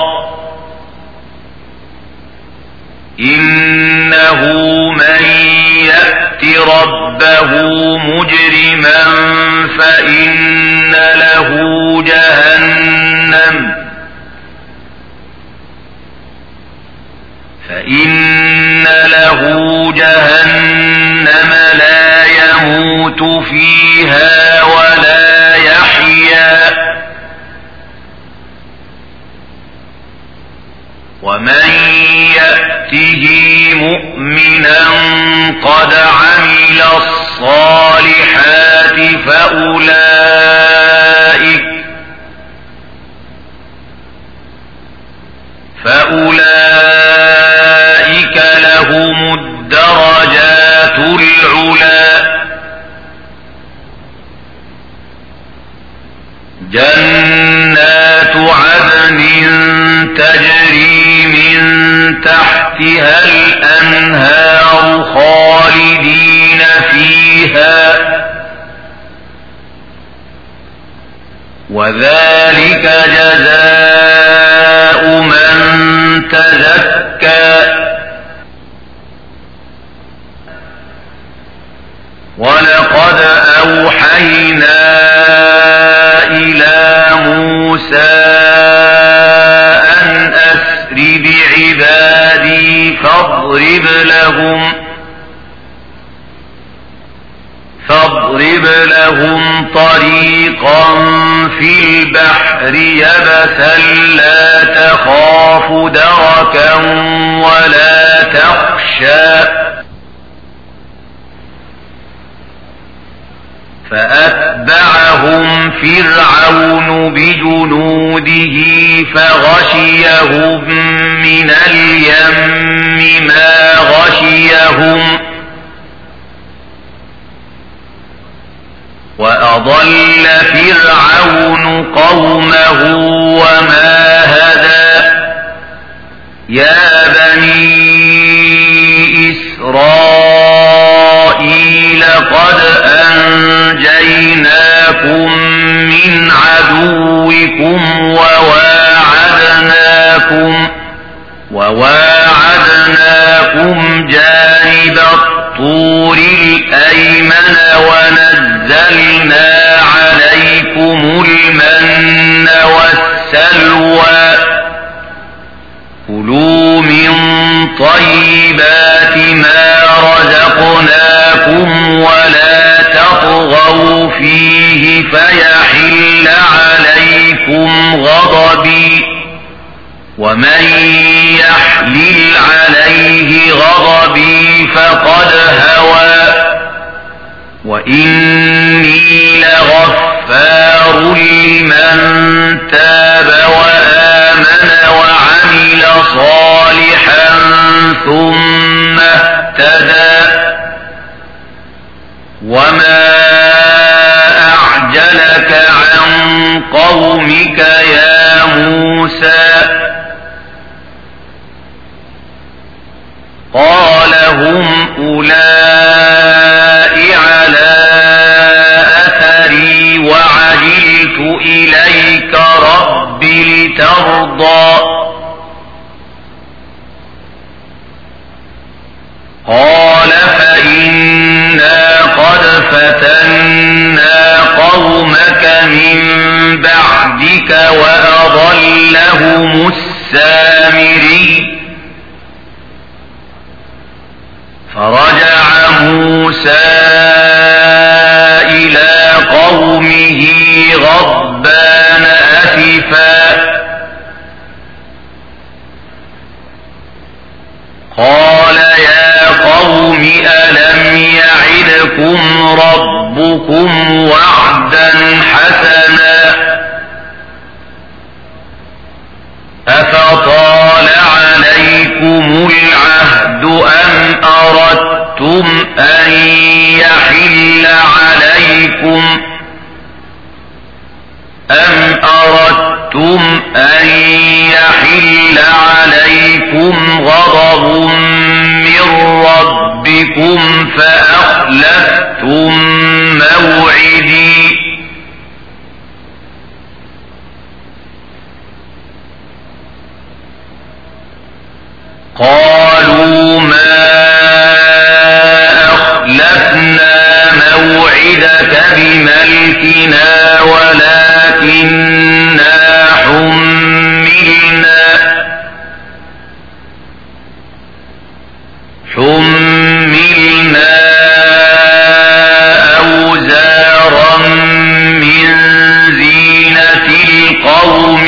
إنه من يأت ربه مجرما فإن له جهنم لا يموت فيها ولا يحيا ومن يأته مؤمنا قد عمل الصالحات فأولئك لهم الدرجات العلى. جنات عدن تجري من تحتها الأنهار خالدين فيها وذلك جزاء من تزكى. ولقد أوحينا إلى موسى أن أسر بعبادي فاضرب لهم طريقا في البحر يبسا لا تخاف دركا ولا تخشى فأتبعهم فرعون بجنوده فغشيهم من اليم ما غشيهم وأضل فرعون قومه وما هدى. يا بني إسرائيل قد أنجيناكم من عدوكم وواعدناكم جانب الطور الأيمن ونزلنا عليكم المن والسلوى. كلوا من طيبات ما رزقناكم ولا تطغوا فيه فيحل عليكم غضبي ومن يحلل عليه غضبي فقد هوى وإني لغفار خيار لمن تاب وآمن وعمل صالحا ثم اهتدى وما أعجلك عن قومك يا موسى قال هم أولئك على أثري وعجلت إليك رب لترضى قال فإنا قد فتنا قومك من بعدك وأضلهم السامري فرجع موسى إلى قومه غضبان أسفا قال يا قوم ألم يعدكم ربكم وعدا حسنا أفطال عليكم العهد أم أردتم أن يحل عليكم غضب من ربكم فأخلفتم موعدي قالوا ما أخلفنا موعدك بملكنا ولكننا حملنا أوزارا من زينة القوم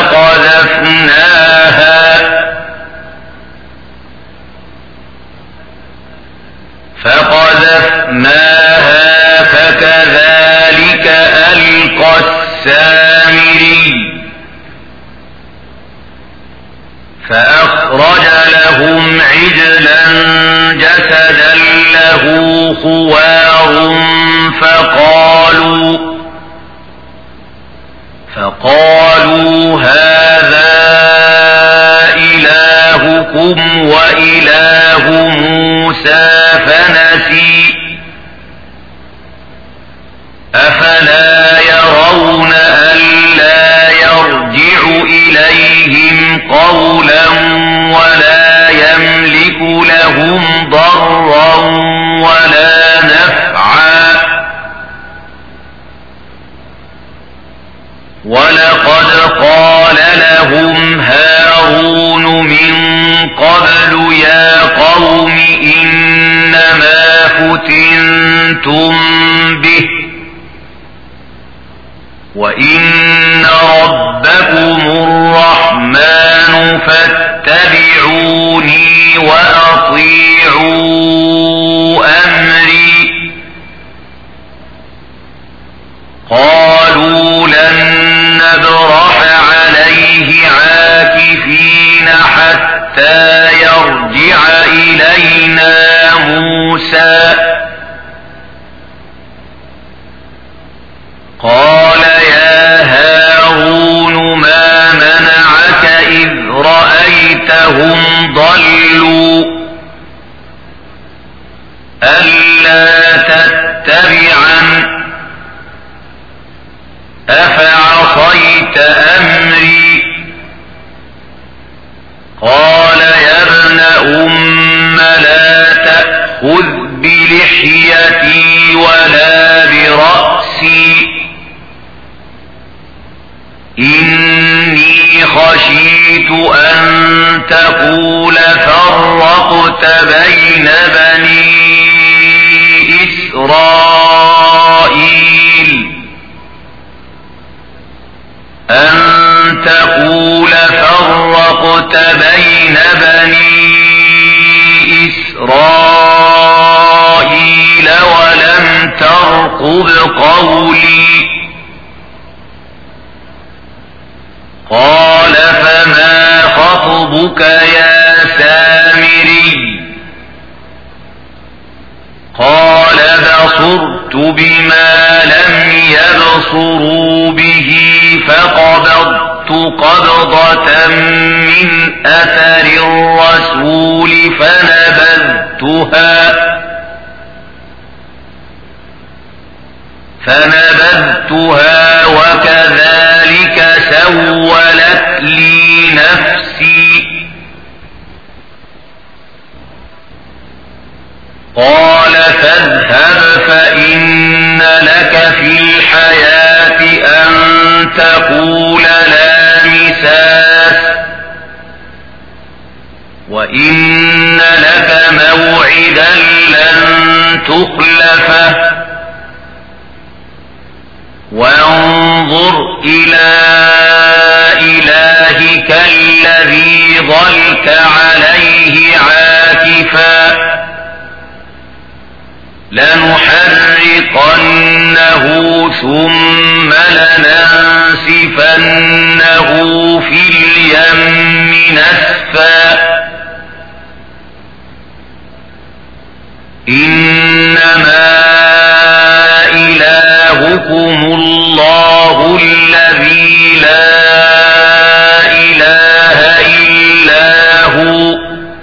فقذفناها فكذلك ألقى السامري فأخرج لهم عجلا جسدا له خوار فقالوا هذا إلهكم وإله موسى فنسي أفلا يرون ألا يرجع إليهم قولا ولا يملك لهم ضرا ولا نفعا ولقد قال لهم هارون من قبل يا قوم إنما فتنتم به وإن ربكم الرحمن فاتبعوني وأطيعوا أمري قالوا لن نبرح عليه عاكفين حتى يرجع إلينا موسى قال يا هارون ما منعك إذ رأيتهم ضلوا ألا تتبعن أفعصيت أمري قال يا ابن أم لا تأخذ بلحيتي ولا برأسي إني خشيت أن تقول فرقت بين بني إسرائيل ولم ترقب قولي قال فما خطبك يا سامري قال بصرت بما لم يبصروا به فقبضت قبضة من أثر الرسول فنبذتها وكذلك سولت لي نفسي قال فاذهب فإن لك في الحياة أن تقول لا مساس وإن لك موعدا لن تخلفه وانظر إلى إلهك الذي ظلت عليه عاكفا لنحرقنه ثم لننسفنه في اليم نسفا إنما إلهكم الله الذي لا إله إلا هو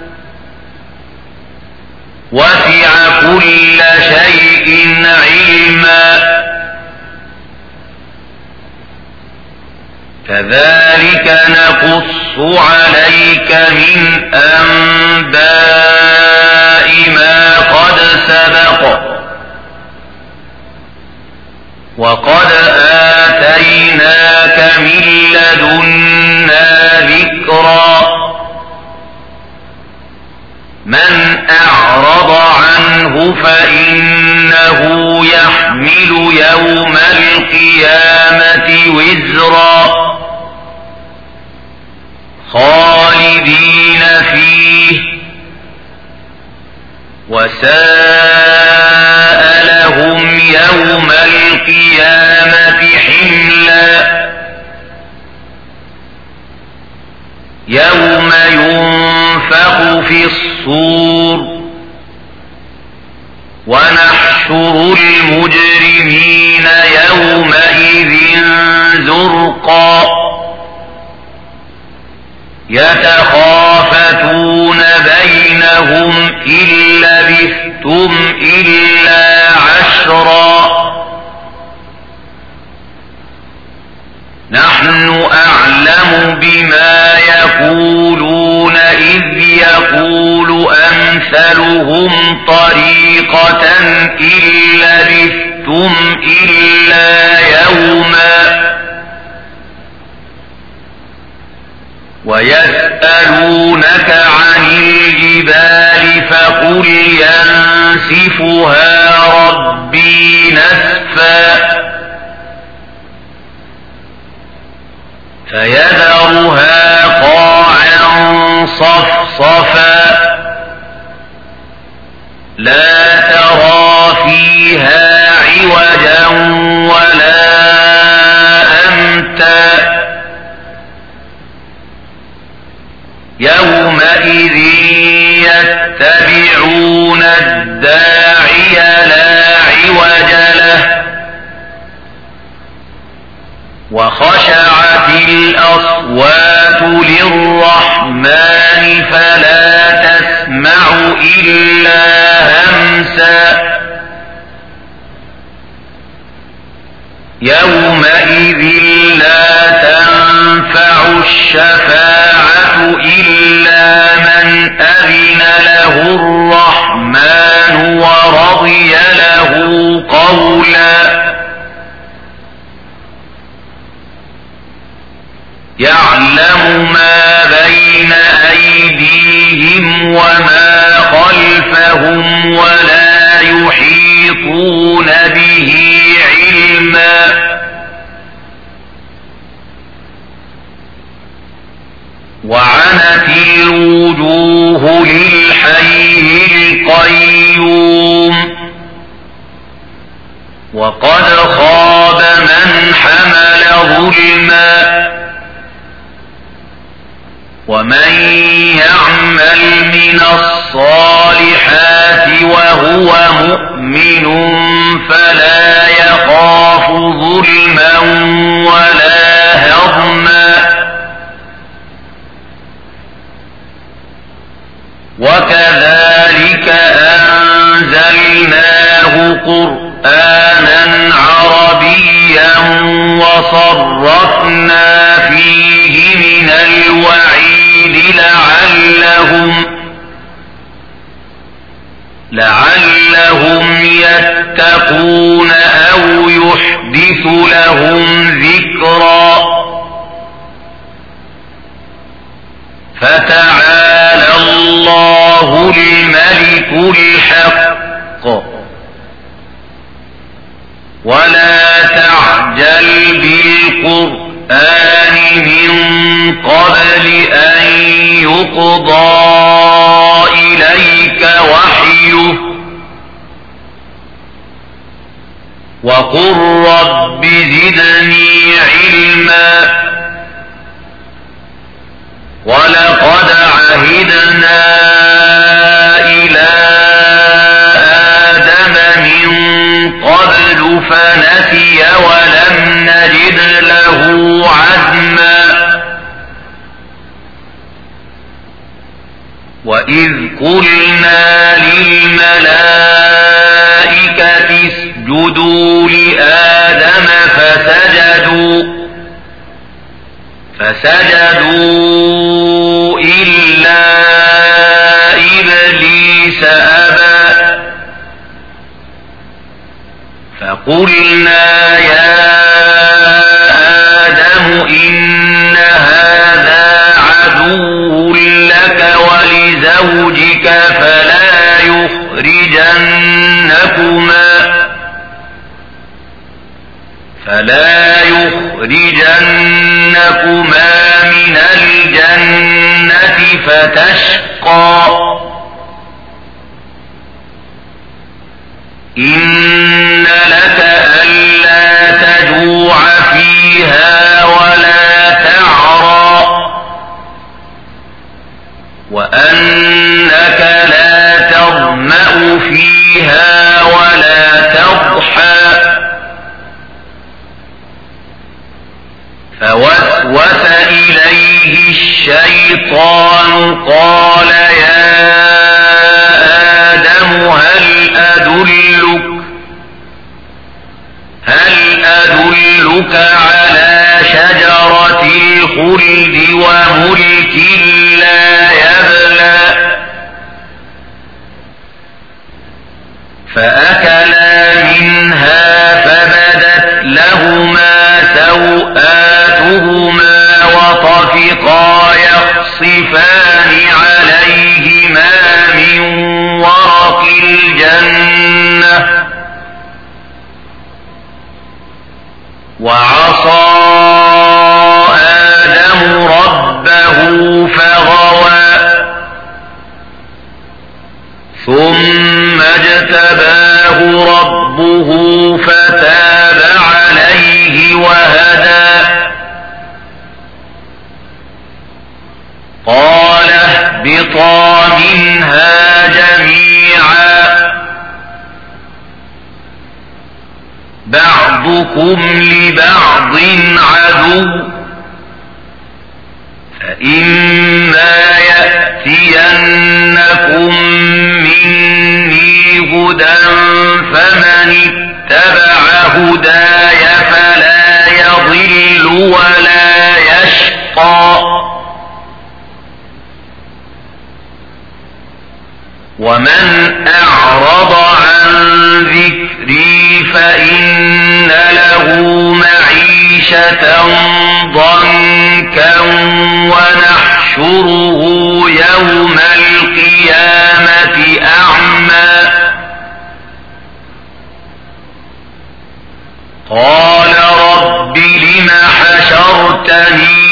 وسع كل شيء علما كذلك نقص عليك من أنباء ما قد سبق وقد آتيناك من لدنا ذكرا من أعرض عنه فإنه يحمل يوم القيامة وزرا خالدين فيه وساء لهم يوم القيامة حملا يوم ينفخ في الصور ونحشر المجرمين يومئذ زرقا يتخافتون بينهم إن لبثتم إلا عشرا نحن أعلم بما يقولون إذ يقول أمثلهم طريقة إن لبثتم إلا يوما ويسألونك عن الجبال فقل ينسفها ربي نسفا فيذرها قاعا صفصفا لا ترى فيها عوجا ولا أمتا يومئذ يتبعون الداعي لا عوج له وخشعت الأصوات للرحمن فلا تسمع إلا همسا يومئذ لا تنفع الشفاعة إلا من أذن له الرحمن ورضي له قولا يعلم ما بين أيديهم وما خلفهم ولا يحيطون به علما وعنت الوجوه للحي القيوم وقد خاب من حمل ظلما ومن يعمل من الصالحات وهو مؤمن فلا يخاف ظلما ولا هضما وكذلك أنزلناه قرآنا عربيا وصرفنا فيه من الوعيد لعلهم يتقون أو يحدث لهم ذكرا فتعالى الله الملك الحق ولا تعجل بالقرآن من قبل أن يقضى إليك وحيه وقل رب زدني علما ولقد عهدنا إلى آدم من قبل فنسي ولم نجد له عزما وإذ قلنا للملائكة اسجدوا لآدم فسجدوا إلا إبليس أبى فقلنا يا آدم إن هذا عدو لك ولزوجك فلا يخرجنكما من الجنة فتشقى إن لك ألا تجوع فيها ولا تعرى وأنك لا تظمأ فيها ولا تضحى فوسوس إليه الشيطان قال يا آدم هل أدلك على شجرة الخلد وملك لا يبلى فأكلا منها فبدت لهما سوآتهما وطفقا يخصفان عليهما من ورق الجنة وعصى آدم ربه فغوى ثم اجتباه ربه فتاب عليه وهدى قال اهبطا منها جميعا بعضكم لبعض عدو فإما يأتينكم مني هدى فمن اتبع هداي فلا يضل ولا يشقى ومن أعرض عن ذكري فإن له معيشة ضنكا ونحشره يوم القيامة أعمى قال رب لم حشرتني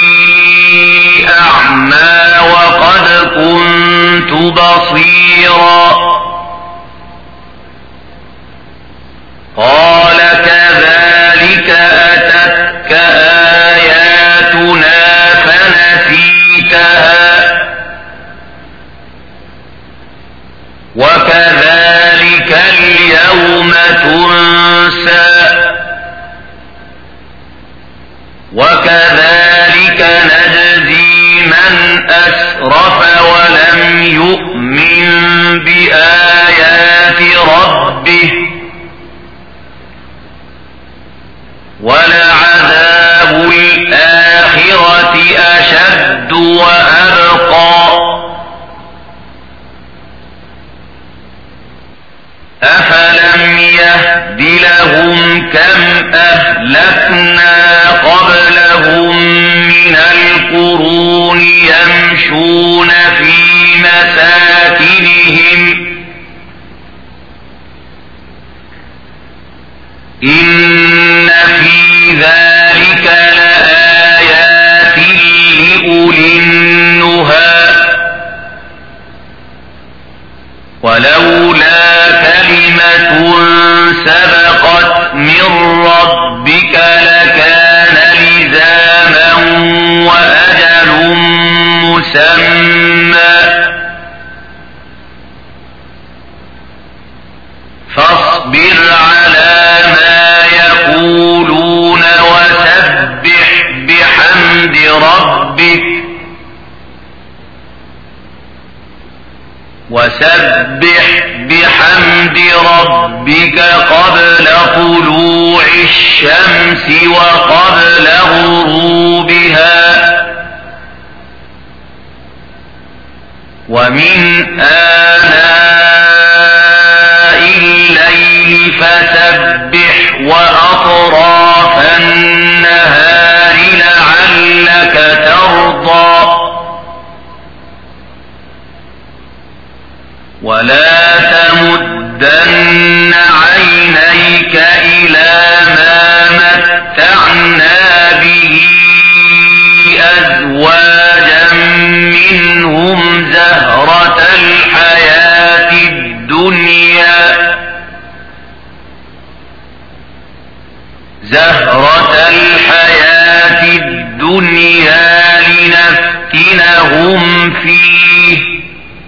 أعمى وقد كنت بصيرا قال كذلك أتتك آياتنا فنسيتها تنسى وكذلك نجزي من أسرف ولم يؤمن بآيات ربه ولعذاب الآخرة أشد وأبقى أفلم يهد لهم كم أهلكنا قبلهم من القرون يمشون في مساكنهم إن في ذلك لآيات لأولي النهى ولولا كلمة سبقت من ربك لكان لزاما وأجل مسمى فاصبر على ما يقولون وسبح بحمد ربك قبل طلوع الشمس وقبل غروبها ومن آناء الليل فسبح وأطراف النهار لعلك ترضى ولا تمدن عينيك إلى ما متعنا به أزواجا منهم زهرة الحياة الدنيا لنفتنهم فيه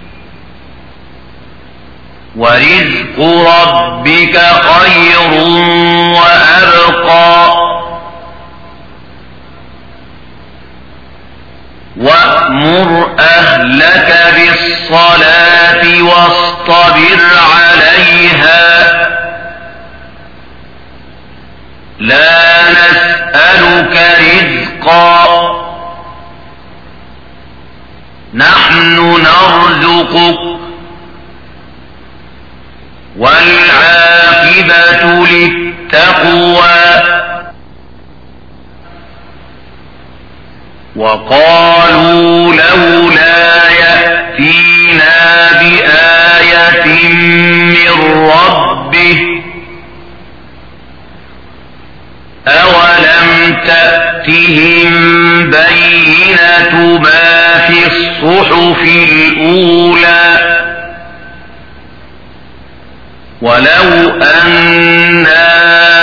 ورزق ربك خير وأبقى وأمر أهلك بالصلاة واصطبر عليها لا نسألك رزقا نحن نرزقك والعاقبة للتقوى وقالوا لولا يأتينا بآية من ربه أولم تأتهم بينة ما في الصحف الأولى ولو أنا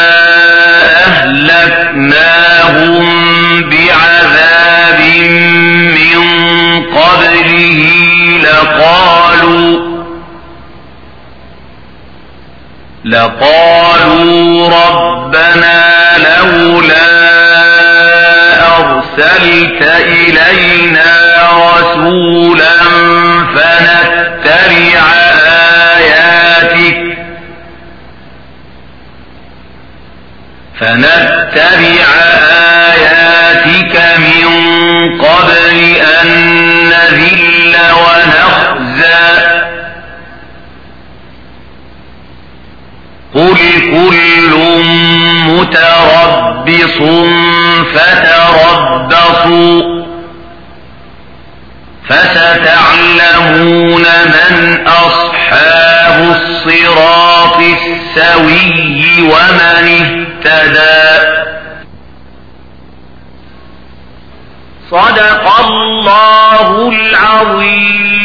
أهلكناهم بعذاب من قبله لقالوا ربنا لولا أرسلت إلينا رسولا فنتبع آياتك من قبل أن نذل ونخزى قل كل متربص فتربصوا فستعلمون من أصحاب الصراط السوي ومن اهتدى. صدق الله العظيم.